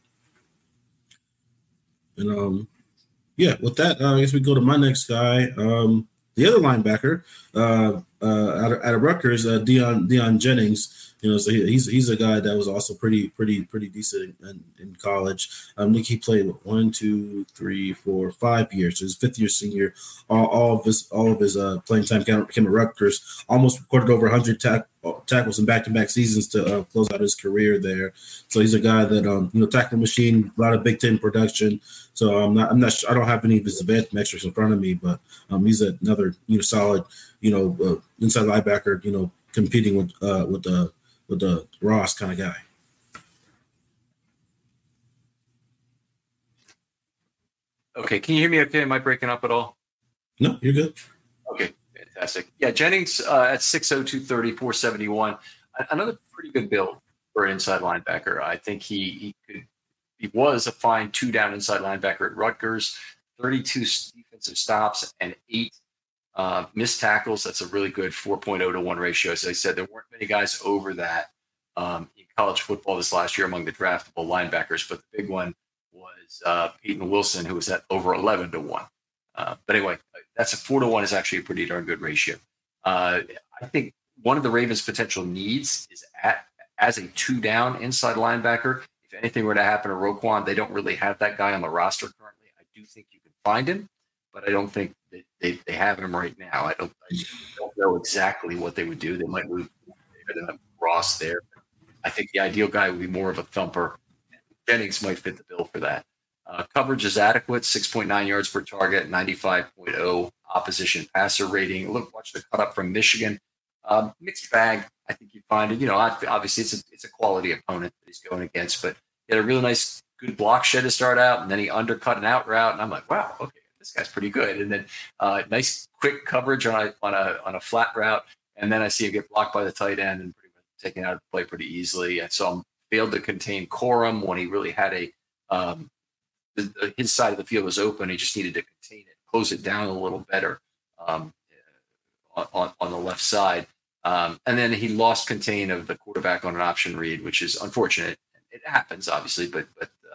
Speaker 5: And with that, I guess we go to my next guy, the other linebacker out of Rutgers, Deion Jennings. So he's a guy that was also pretty decent in college. I think he played 1, 2, 3, 4, 5 years. So his fifth year senior. All of his playing time came at Rutgers. Almost recorded over 100 tackles in back-to-back seasons to close out his career there. So he's a guy that tackle machine, a lot of Big Ten production. So I'm not sure, I don't have any of his advanced metrics in front of me, but he's another solid inside linebacker. Competing with the Ross kind of guy.
Speaker 6: Okay, can you hear me okay? Am I breaking up at all?
Speaker 5: No, you're good.
Speaker 6: Okay, fantastic. Yeah, Jennings at 6'0", 230, 471. Another pretty good build for an inside linebacker. I think he was a fine two-down inside linebacker at Rutgers, 32 defensive stops and 8 missed tackles. That's a really good 4.0 to 1 ratio. As I said, there weren't many guys over that in college football this last year among the draftable linebackers, but the big one was Peyton Wilson, who was at over 11 to 1. But anyway, that's a 4 to 1 is actually a pretty darn good ratio. I think one of the Ravens' potential needs is as a two-down inside linebacker. If anything were to happen to Roquan, they don't really have that guy on the roster currently. I do think you can find him, but I don't think that they have him right now. I don't know exactly what they would do. They might move Ross there. I think the ideal guy would be more of a thumper. Jennings might fit the bill for that. Coverage is adequate, 6.9 yards per target, 95.0 opposition passer rating. Watch the cut up from Michigan. Mixed bag. I think you find it. Obviously it's a quality opponent that he's going against, but he had a really nice, good block shed to start out, and then he undercut an out route, and I'm like, wow, okay, this guy's pretty good. And then nice quick coverage on a flat route, and then I see him get blocked by the tight end and pretty much taken out of the play pretty easily. And so I'm failed to contain Corum when he really had his side of the field was open. He just needed to contain it, close it down a little better on the left side. And then he lost contain of the quarterback on an option read, which is unfortunate. It happens, obviously, but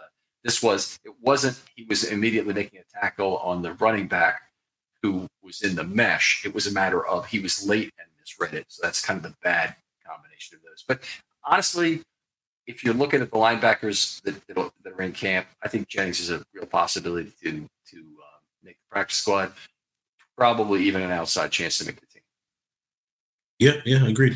Speaker 6: he was immediately making a tackle on the running back who was in the mesh. It was a matter of he was late and misread it. So that's kind of the bad combination of those. But honestly, if you're looking at the linebackers that are in camp, I think Jennings is a real possibility to make the practice squad, probably even an outside chance to make the team.
Speaker 5: Yeah, agreed.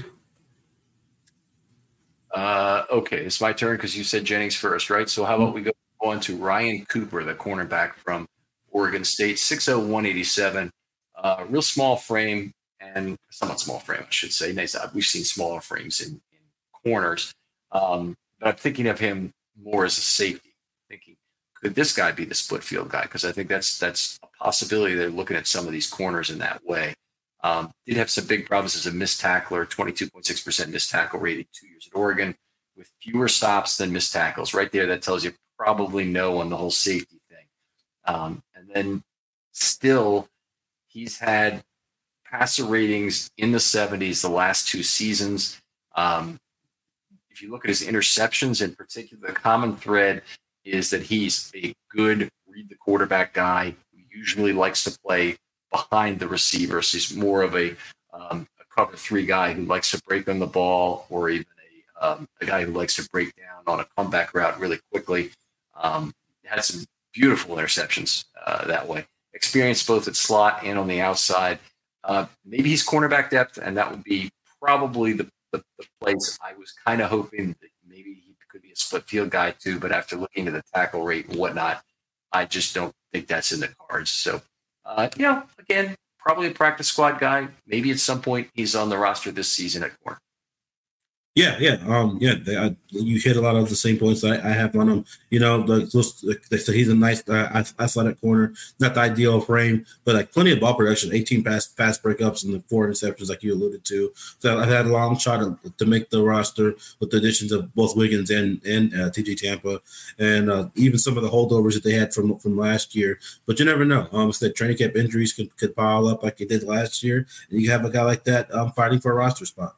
Speaker 6: Okay, it's my turn because you said Jennings first, right? So how about we go on to Ryan Cooper, the cornerback from Oregon State, 6'0", 187, real small frame and somewhat small frame, I should say. Nice. We've seen smaller frames in corners. But I'm thinking of him more as a safety, thinking, could this guy be the split field guy? Because I think that's a possibility. They're looking at some of these corners in that way. Did have some big problems as a missed tackler, 22.6% missed tackle rating 2 years at Oregon, with fewer stops than missed tackles. Right there, that tells you probably no on the whole safety thing. And then still, he's had passer ratings in the 70s the last 2 seasons. If you look at his interceptions in particular, the common thread is that he's a good read the quarterback guy who usually likes to play behind the receiver. So he's more of a cover 3 guy who likes to break on the ball, or even a guy who likes to break down on a comeback route really quickly. Had some beautiful interceptions that way. Experience both at slot and on the outside. Maybe he's cornerback depth, and that would be probably the place I was kind of hoping that maybe he could be a split field guy too, but after looking at the tackle rate and whatnot, I just don't think that's in the cards. So, again, probably a practice squad guy. Maybe at some point he's on the roster this season at corner.
Speaker 5: Yeah. You hit a lot of the same points I have on him. You know, like they said, he's a nice athletic corner, not the ideal frame, but like plenty of ball production, 18 pass breakups and the 4 interceptions, like you alluded to. So I've had a long shot to make the roster with the additions of both Wiggins and TJ Tampa, and even some of the holdovers that they had from last year. But you never know. Said training camp injuries could pile up like it did last year, and you have a guy like that fighting for a roster spot.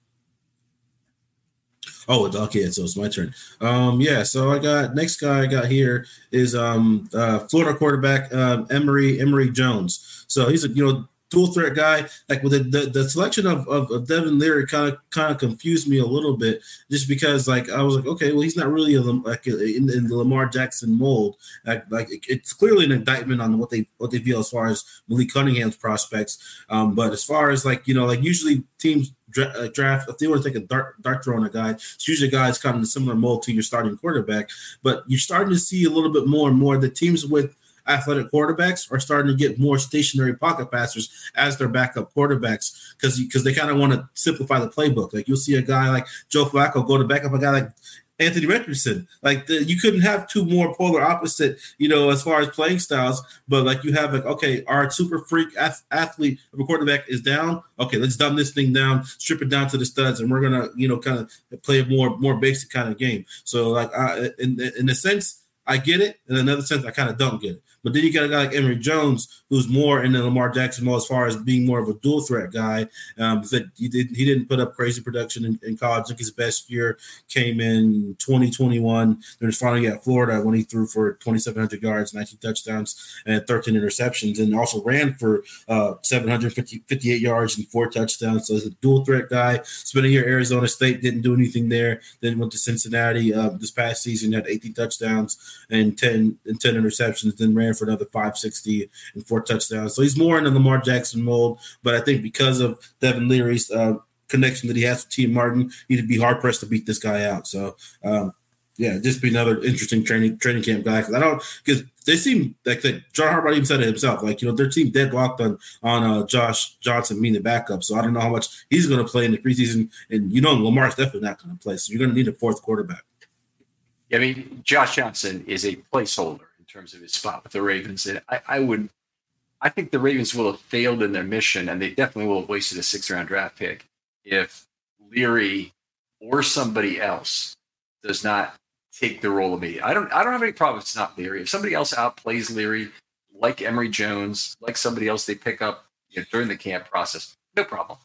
Speaker 5: Oh, okay, so it's my turn. So next guy I got here is Florida quarterback Emory Jones. So he's a dual threat guy. Like with the selection of Devin Leary kind of confused me a little bit, just because like I was like, okay, well he's not really in the Lamar Jackson mold. It's clearly an indictment on what they feel as far as Malik Cunningham's prospects. But as far as usually teams draft, if they want to take a dart throw on a guy, it's usually a guy that's kind of in a similar mold to your starting quarterback. But you're starting to see a little bit more and more the teams with athletic quarterbacks are starting to get more stationary pocket passers as their backup quarterbacks because they kind of want to simplify the playbook. Like you'll see a guy like Joe Flacco go to back up a guy like Anthony Richardson. You couldn't have two more polar opposite, as far as playing styles. But like you have our super freak athlete of a quarterback is down. Okay, let's dumb this thing down, strip it down to the studs, and we're gonna kind of play a more basic kind of game. So in a sense, I get it. In another sense, I kind of don't get it. But then you got a guy like Emory Jones, who's more in the Lamar Jackson mode as far as being more of a dual threat guy. He didn't put up crazy production in college. I think his best year came in 2021. Then finally at Florida when he threw for 2,700 yards, 19 touchdowns, and 13 interceptions, and also ran for 758 yards and 4 touchdowns. So he's a dual threat guy. Spent a year at Arizona State, didn't do anything there. Then went to Cincinnati this past season, had 18 touchdowns and 10 interceptions. Then ran for another 560 and 4 touchdowns. So he's more in the Lamar Jackson mold, but I think because of Devin Leary's connection that he has with T. Martin, he'd be hard pressed to beat this guy out. So just be another interesting training camp guy because they seem like that. John Harbaugh even said it himself, their team deadlocked on Josh Johnson being the backup. So I don't know how much he's going to play in the preseason, and Lamar's definitely not going to play. So you're going to need a fourth quarterback.
Speaker 6: I mean, Josh Johnson is a placeholder in terms of his spot with the Ravens. And I think the Ravens will have failed in their mission, and they definitely will have wasted a 6th-round draft pick if Leary or somebody else does not take the role of me. I don't have any problem if it's not Leary. If somebody else outplays Leary, like Emory Jones, like somebody else they pick up during the camp process, no problem.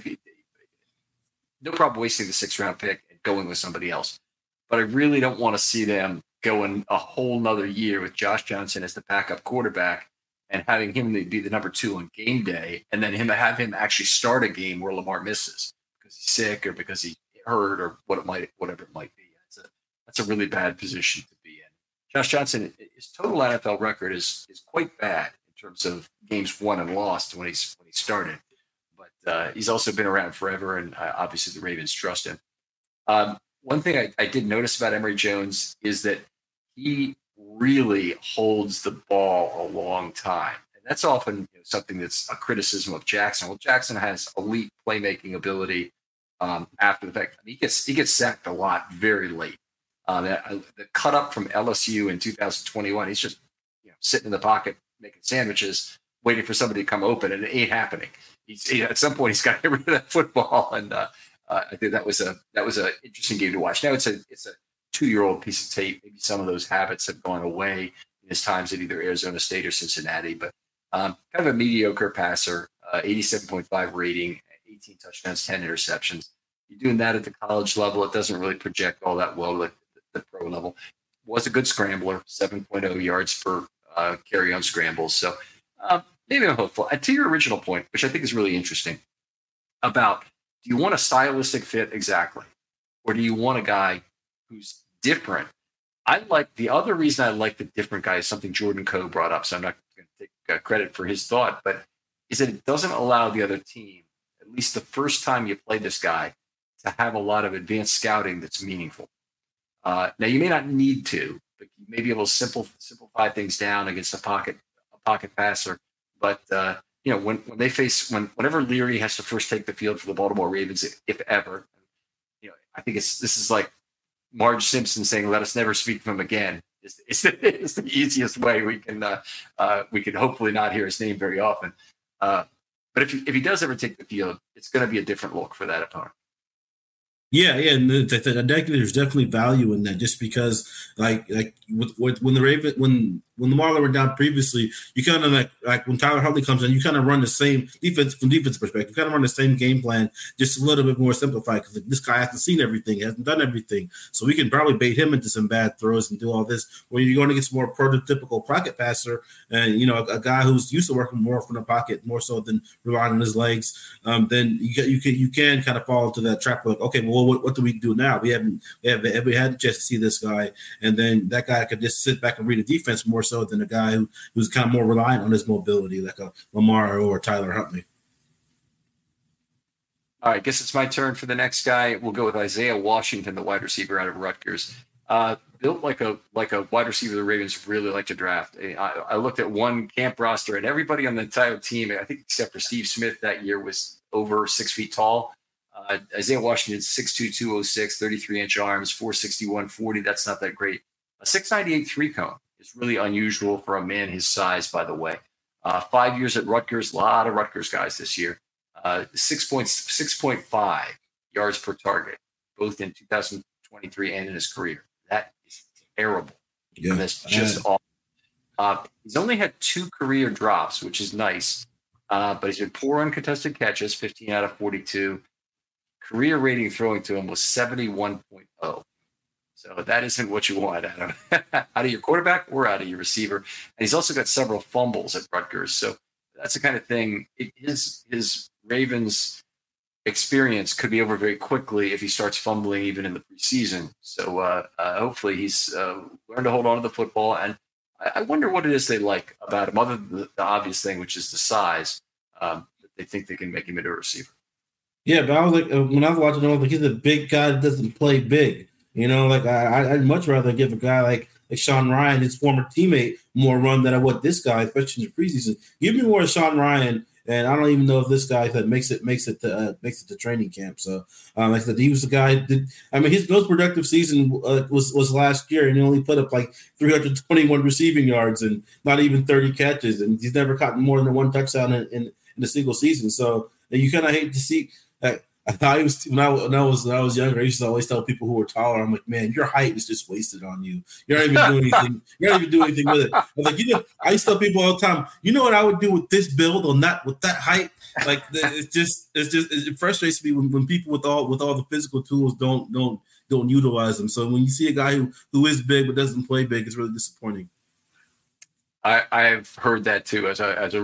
Speaker 6: No problem wasting the 6th-round pick and going with somebody else. But I really don't want to see them going a whole nother year with Josh Johnson as the backup quarterback and having him be the number 2 on game day, and then have him actually start a game where Lamar misses because he's sick or because he hurt or whatever it might be. That's a really bad position to be in. Josh Johnson, his total NFL record is quite bad in terms of games won and lost when he started, but he's also been around forever, and obviously the Ravens trust him. One thing I did notice about Emory Jones is that he really holds the ball a long time. And that's often something that's a criticism of Jackson. Well, Jackson has elite playmaking ability after the fact. I mean, he gets sacked a lot very late. The cut up from LSU in 2021, he's just sitting in the pocket making sandwiches, waiting for somebody to come open, and it ain't happening. At some point, he's got to get rid of that football, and I think that was a interesting game to watch. Now it's a 2-year-old piece of tape. Maybe some of those habits have gone away in his times at either Arizona State or Cincinnati, but kind of a mediocre passer, 87.5 rating, 18 touchdowns, 10 interceptions. You're doing that at the college level. It doesn't really project all that well at the pro level. Was a good scrambler, 7.0 yards per carry on scrambles. So maybe I'm hopeful. And to your original point, which I think is really interesting, about do you want a stylistic fit exactly, or do you want a guy who's different? The other reason I like the different guy is something Jordan Coe brought up, so I'm not going to take credit for his thought, but is that it doesn't allow the other team, at least the first time you play this guy, to have a lot of advanced scouting that's meaningful. Now, you may not need to, but you may be able to simplify things down against a pocket passer. But whenever Leary has to first take the field for the Baltimore Ravens, if ever,
Speaker 4: I think this is like Marge Simpson saying, "Let us never speak of him again." It's the easiest way we can hopefully not hear his name very often. But if he does ever take the field, it's going to be a different look for that opponent.
Speaker 5: Yeah, and there's definitely value in that, just because like when the Marlins were down previously, you kind of like when Tyler Huntley comes in, you kind of run the same defense from defense perspective. You kind of run the same game plan, just a little bit more simplified, because this guy hasn't seen everything, hasn't done everything, so we can probably bait him into some bad throws and do all this. When you're going against more prototypical pocket passer, and a guy who's used to working more from the pocket, more so than relying on his legs, then you can kind of fall into that trap of like, okay, well, what do we do now? We haven't had a chance to see this guy, and then that guy could just sit back and read the defense more so than a guy who's kind of more reliant on his mobility, like a Lamar or Tyler Huntley.
Speaker 4: All right, I guess it's my turn for the next guy. We'll go with Isaiah Washington, the wide receiver out of Rutgers. Built like a wide receiver the Ravens really like to draft. I looked at one camp roster, and everybody on the entire team, I think except for Steve Smith that year, was over 6 feet tall. Isaiah Washington, 6'2", 206, 33-inch arms, 461, 40. That's not that great. A 6'98" 3-cone is really unusual for a man his size, by the way. 5 years at Rutgers, a lot of Rutgers guys this year. 6.5 yards per target, both in 2023 and in his career. That is terrible.
Speaker 5: Yeah,
Speaker 4: that's just awful. He's only had 2 career drops, which is nice, but he's been poor on contested catches, 15 out of 42. Career rating throwing to him was 71.0. So that isn't what you want out of your quarterback or out of your receiver. And he's also got several fumbles at Rutgers. So that's the kind of thing. His Ravens experience could be over very quickly if he starts fumbling even in the preseason. So hopefully he's learned to hold on to the football. And I wonder what it is they like about him, other than the obvious thing, which is the size. That they think they can make him into a receiver.
Speaker 5: Yeah, but I was like, when I was watching him, I was like, he's a big guy that doesn't play big. Like I'd much rather give a guy like Sean Ryan, his former teammate, more run than I would this guy, especially in the preseason. Give me more of Sean Ryan, and I don't even know if this guy that makes it to training camp. So, like I said, he was the guy. His most productive season was last year, and he only put up like 321 receiving yards and not even 30 catches, and he's never gotten more than 1 touchdown in a single season. So you kind of hate to see. I thought he was when I was younger. I used to always tell people who were taller, I'm like, man, your height is just wasted on you. You're not even doing anything. You're not even doing anything with it. I was like, I used to tell people all the time, you know what I would do with this build with that height? Like it frustrates me when people with all the physical tools don't utilize them. So when you see a guy who is big but doesn't play big, it's really disappointing.
Speaker 4: I've heard that too as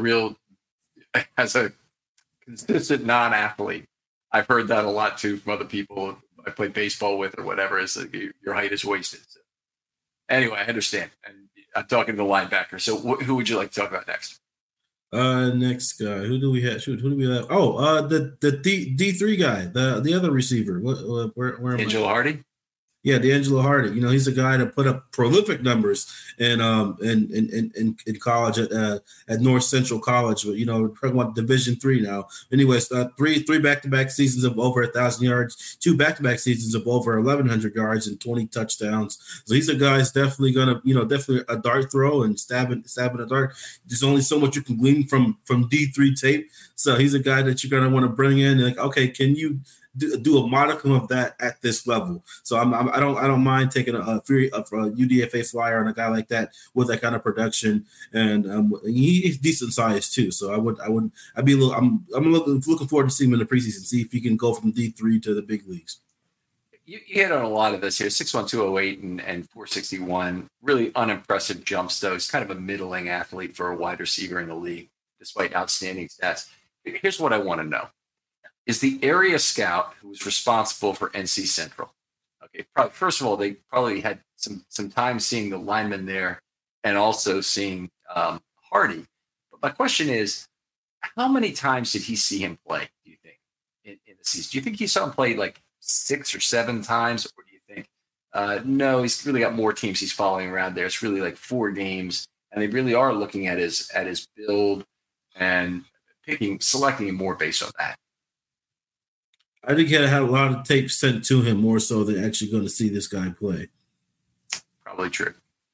Speaker 4: a consistent non-athlete. I've heard that a lot too from other people I played baseball with or whatever. Is like your height is wasted. So, anyway, I understand, and I'm talking to the linebacker. So, who would you like to talk about next?
Speaker 5: Next guy. Who do we have? Who do we have? Oh, the D3 guy, the other receiver. Where
Speaker 4: Angelo Hardy.
Speaker 5: Yeah, D'Angelo Hardy. He's a guy that put up prolific numbers in college at North Central College. But we're talking about Division III now. Anyways, three back-to-back seasons of over 1,000 yards, 2 back-to-back seasons of over 1,100 yards and 20 touchdowns. So he's a guy that's definitely gonna, definitely a dart throw and stabbing a dart. There's only so much you can glean from D3 tape. So he's a guy that you're gonna want to bring in. Like, okay, can you do a modicum of that at this level? So I don't mind taking a UDFA flyer on a guy like that with that kind of production, and he's decent size too. So I'm looking forward to seeing him in the preseason, see if he can go from D3 to the big leagues.
Speaker 4: You hit on a lot of this here. 6'1", 208 and 461. Really unimpressive jumps though. He's kind of a middling athlete for a wide receiver in the league, despite outstanding stats. Here's what I want to know. Is the area scout who was responsible for NC Central. Okay, first of all, they probably had some time seeing the linemen there and also seeing Hardy. But my question is, how many times did he see him play, do you think, in the season? Do you think he saw him play like 6 or 7 times? Or do you think, no, he's really got more teams he's following around there. It's really like 4 games, and they really are looking at his build and selecting him more based on that.
Speaker 5: I think he had a lot of tape sent to him more so than actually going to see this guy play.
Speaker 4: Probably true.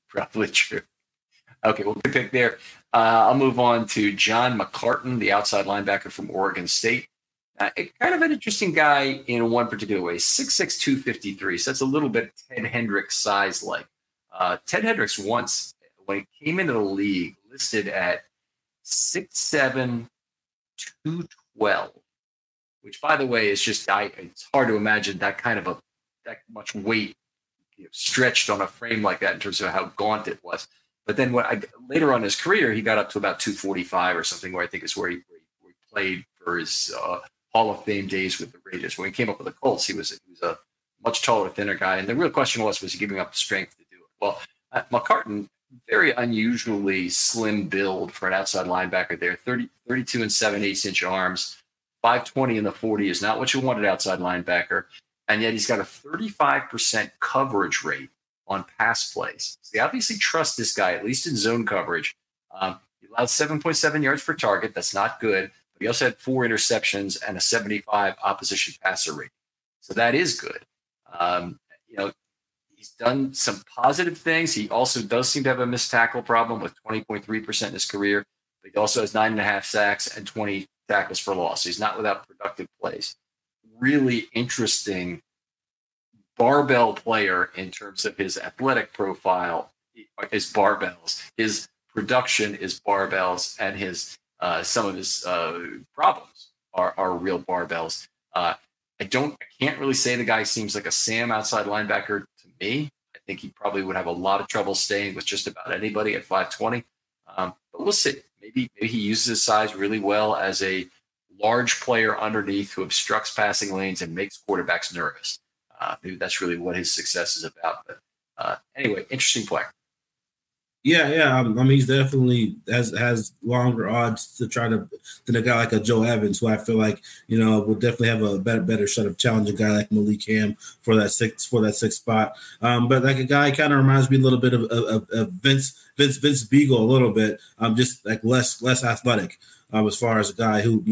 Speaker 4: Okay, well, good pick there. I'll move on to John McCartan, the outside linebacker from Oregon State. Kind of an interesting guy in one particular way. 6'6", 253. So that's a little bit Ted Hendricks size like. Ted Hendricks once, when he came into the league, listed at 6'7", 212. Which, by the way, is just it's hard to imagine that much weight stretched on a frame like that in terms of how gaunt it was. But then later on in his career, he got up to about 245 or something, where I think is where he played for his Hall of Fame days with the Raiders. When he came up with the Colts, he was a much taller, thinner guy. And the real question was he giving up the strength to do it? Well, McCartan, very unusually slim build for an outside linebacker there, 32 and 7/8 inch arms. 520 in the 40 is not what you want at outside linebacker. And yet he's got a 35% coverage rate on pass plays. So they obviously trust this guy, at least in zone coverage. He allowed 7.7 yards per target. That's not good. But he also had 4 interceptions and a 75 opposition passer rate. So that is good. He's done some positive things. He also does seem to have a missed tackle problem with 20.3% in his career. But he also has 9.5 sacks and 20 tackles for loss. He's not without productive plays. Really interesting barbell player in terms of his athletic profile, his barbells. His production is barbells, and his some of his problems are real barbells. I can't really say the guy seems like a Sam outside linebacker to me. I think he probably would have a lot of trouble staying with just about anybody at 520. But we'll see. Maybe he uses his size really well as a large player underneath who obstructs passing lanes and makes quarterbacks nervous. Maybe that's really what his success is about. But anyway, interesting player.
Speaker 5: Yeah. I mean, he's definitely has longer odds than a guy like a Joe Evans, who I feel like will definitely have a better shot of challenging a guy like Malik Ham for that sixth spot. But like a guy kind of reminds me a little bit of Vince Beagle a little bit. Just like less athletic as far as a guy who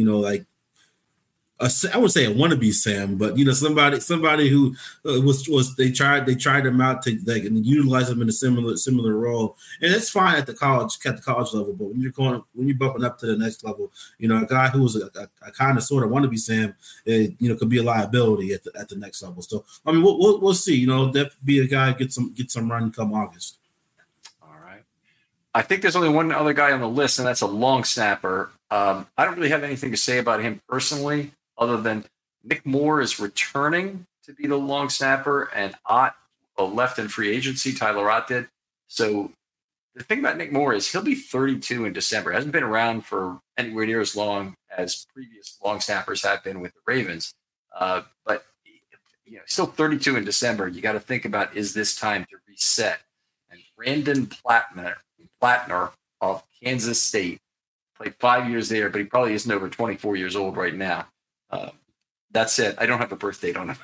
Speaker 5: I would say a wannabe Sam, but somebody who was they tried him out to utilize him in a similar role, and it's fine at the college level. But when you're bumping up to the next level, a guy who was a kind of sort of wannabe Sam, could be a liability at the next level. So I mean, we'll see. Definitely be a guy get some run come August.
Speaker 4: All right. I think there's only one other guy on the list, and that's a long snapper. I don't really have anything to say about him personally, other than Nick Moore is returning to be the long snapper, and Ott left in free agency. Tyler Ott did. So the thing about Nick Moore is he'll be 32 in December. Hasn't been around for anywhere near as long as previous long snappers have been with the Ravens. But still 32 in December. You got to think about, is this time to reset? And Brandon Plattner of Kansas State played 5 years there, but he probably isn't over 24 years old right now. That's it. I don't have a birth date on him.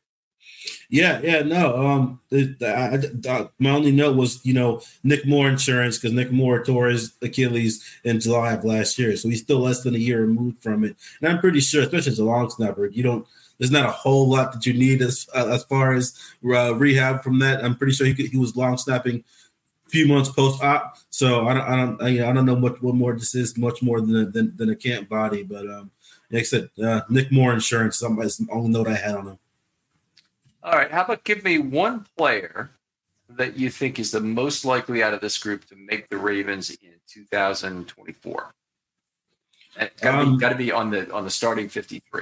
Speaker 5: No. My only note was, Nick Moore insurance, because Nick Moore tore his Achilles in July of last year, so he's still less than a year removed from it. And I'm pretty sure, especially as a long snapper, there's not a whole lot that you need as far as rehab from that. I'm pretty sure he was long snapping a few months post-op, so I don't know what more this is, much more than a camp body, but like I said, Nick Moore insurance is the only note I had on him.
Speaker 4: All right. How about give me one player that you think is the most likely out of this group to make the Ravens in 2024? Got to be on the starting 53.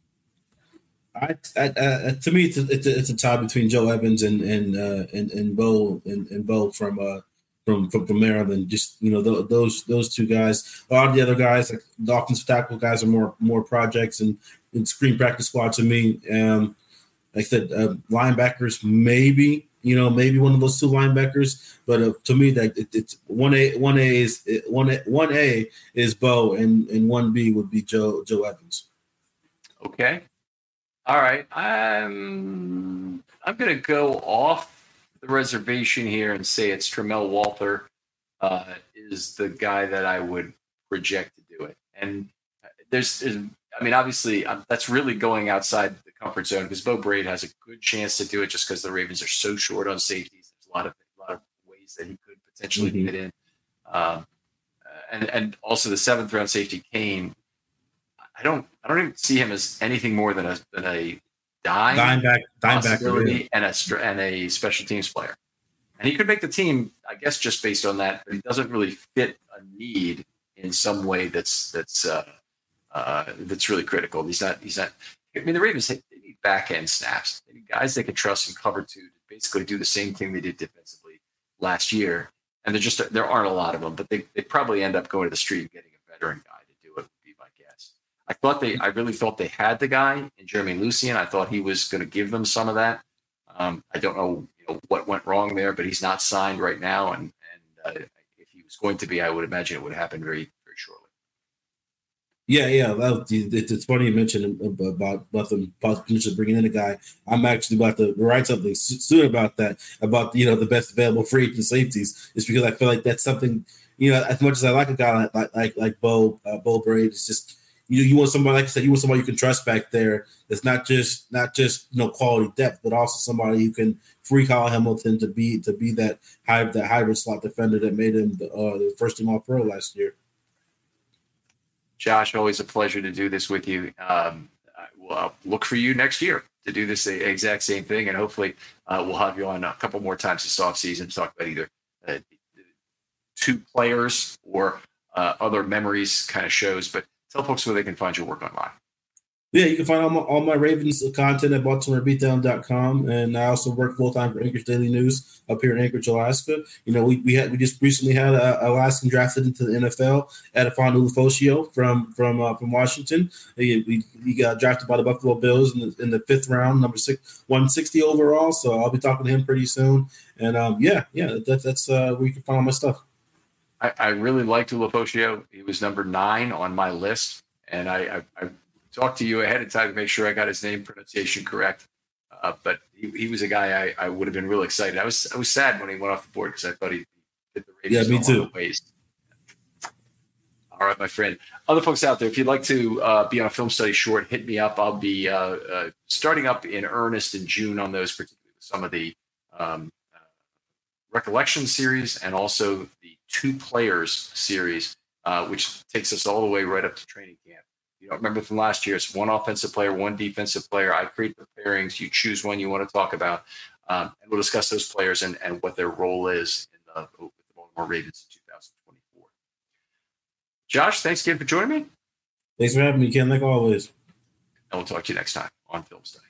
Speaker 5: To me, it's a tie between Joe Evans and Bo from Maryland. Just those two guys. A lot of the other guys, like the offensive tackle guys, are more projects and screen practice squad to me. Like I said, linebackers maybe one of those two linebackers, but to me that it's 1A is Bo and 1B would be Joe Evans.
Speaker 4: Okay. All right. I'm going to go off the reservation here and say it's Tramel Walther is the guy that I would project to do it. And there's I mean, obviously, that's really going outside the comfort zone because Beau Brade has a good chance to do it just because the Ravens are so short on safeties. There's a lot of ways that he could potentially fit in. And also the 7th round safety Kane. I don't even see him as anything more than a dime possibility and a special teams player. And he could make the team, I guess, just based on that. But he doesn't really fit a need in some way that's really critical. He's not. I mean, the Ravens they need back end snaps. They need guys they can trust in cover 2 to basically do the same thing they did defensively last year. And there aren't a lot of them, but they probably end up going to the street and getting a veteran guy to do it. Would be my guess. I really thought they had the guy in Jeremy Lucien. I thought he was going to give them some of that. I don't know, what went wrong there, but he's not signed right now. And if he was going to be, I would imagine it would happen very, very shortly.
Speaker 5: Yeah. It's funny you mentioned about them potentially bringing in a guy. I'm actually about to write something soon about that, about the best available free agent safeties. It's because I feel like that's something, as much as I like a guy like Beau Brade, it's just you want somebody, like I said, you want somebody you can trust back there. That's not just quality depth, but also somebody you can free Kyle Hamilton to be that hybrid slot defender that made him the first team All-Pro last year.
Speaker 4: Josh, always a pleasure to do this with you. I'll look for you next year to do this exact same thing, and hopefully we'll have you on a couple more times this offseason to talk about either 2 players or other memories kind of shows. But tell folks where they can find your work online.
Speaker 5: Yeah, you can find all my Ravens content at BaltimoreBeatdown.com, and I also work full time for Anchorage Daily News up here in Anchorage, Alaska. We just recently had a Alaskan drafted into the NFL, Adefano Ufosio from Washington. He got drafted by the Buffalo Bills in the 5th round, number 6, 160 overall. So I'll be talking to him pretty soon. And that's where you can find all my stuff.
Speaker 4: I really liked Ufosio. He was number 9 on my list, and I talked to you ahead of time to make sure I got his name pronunciation correct. But he was a guy I would have been really excited. I was sad when he went off the board because I thought he hit the Ravens.
Speaker 5: Yeah, me too.
Speaker 4: Ways. All right, my friend. Other folks out there, if you'd like to be on a film study short, hit me up. I'll be starting up in earnest in June on those, particularly some of the recollection series and also the 2 players series, which takes us all the way right up to training camp. You don't remember from last year, it's 1 offensive player, 1 defensive player. I create the pairings. You choose one you want to talk about. And we'll discuss those players and what their role is in the Baltimore Ravens in 2024. Josh, thanks again for joining me.
Speaker 5: Thanks for having me, Ken, like always.
Speaker 4: And we'll talk to you next time on Film Study.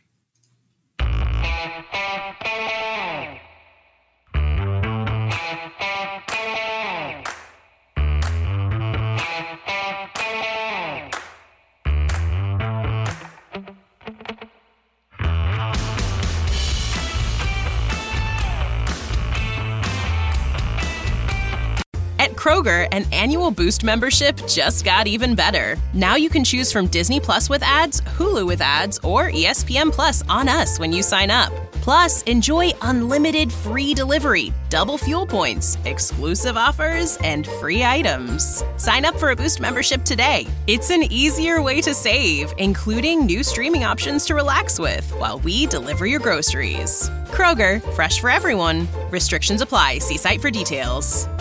Speaker 1: At Kroger, an annual Boost membership just got even better. Now you can choose from Disney Plus with ads, Hulu with ads, or ESPN Plus on us when you sign up. Plus, enjoy unlimited free delivery, double fuel points, exclusive offers, and free items. Sign up for a Boost membership today. It's an easier way to save, including new streaming options to relax with while we deliver your groceries. Kroger, fresh for everyone. Restrictions apply. See site for details.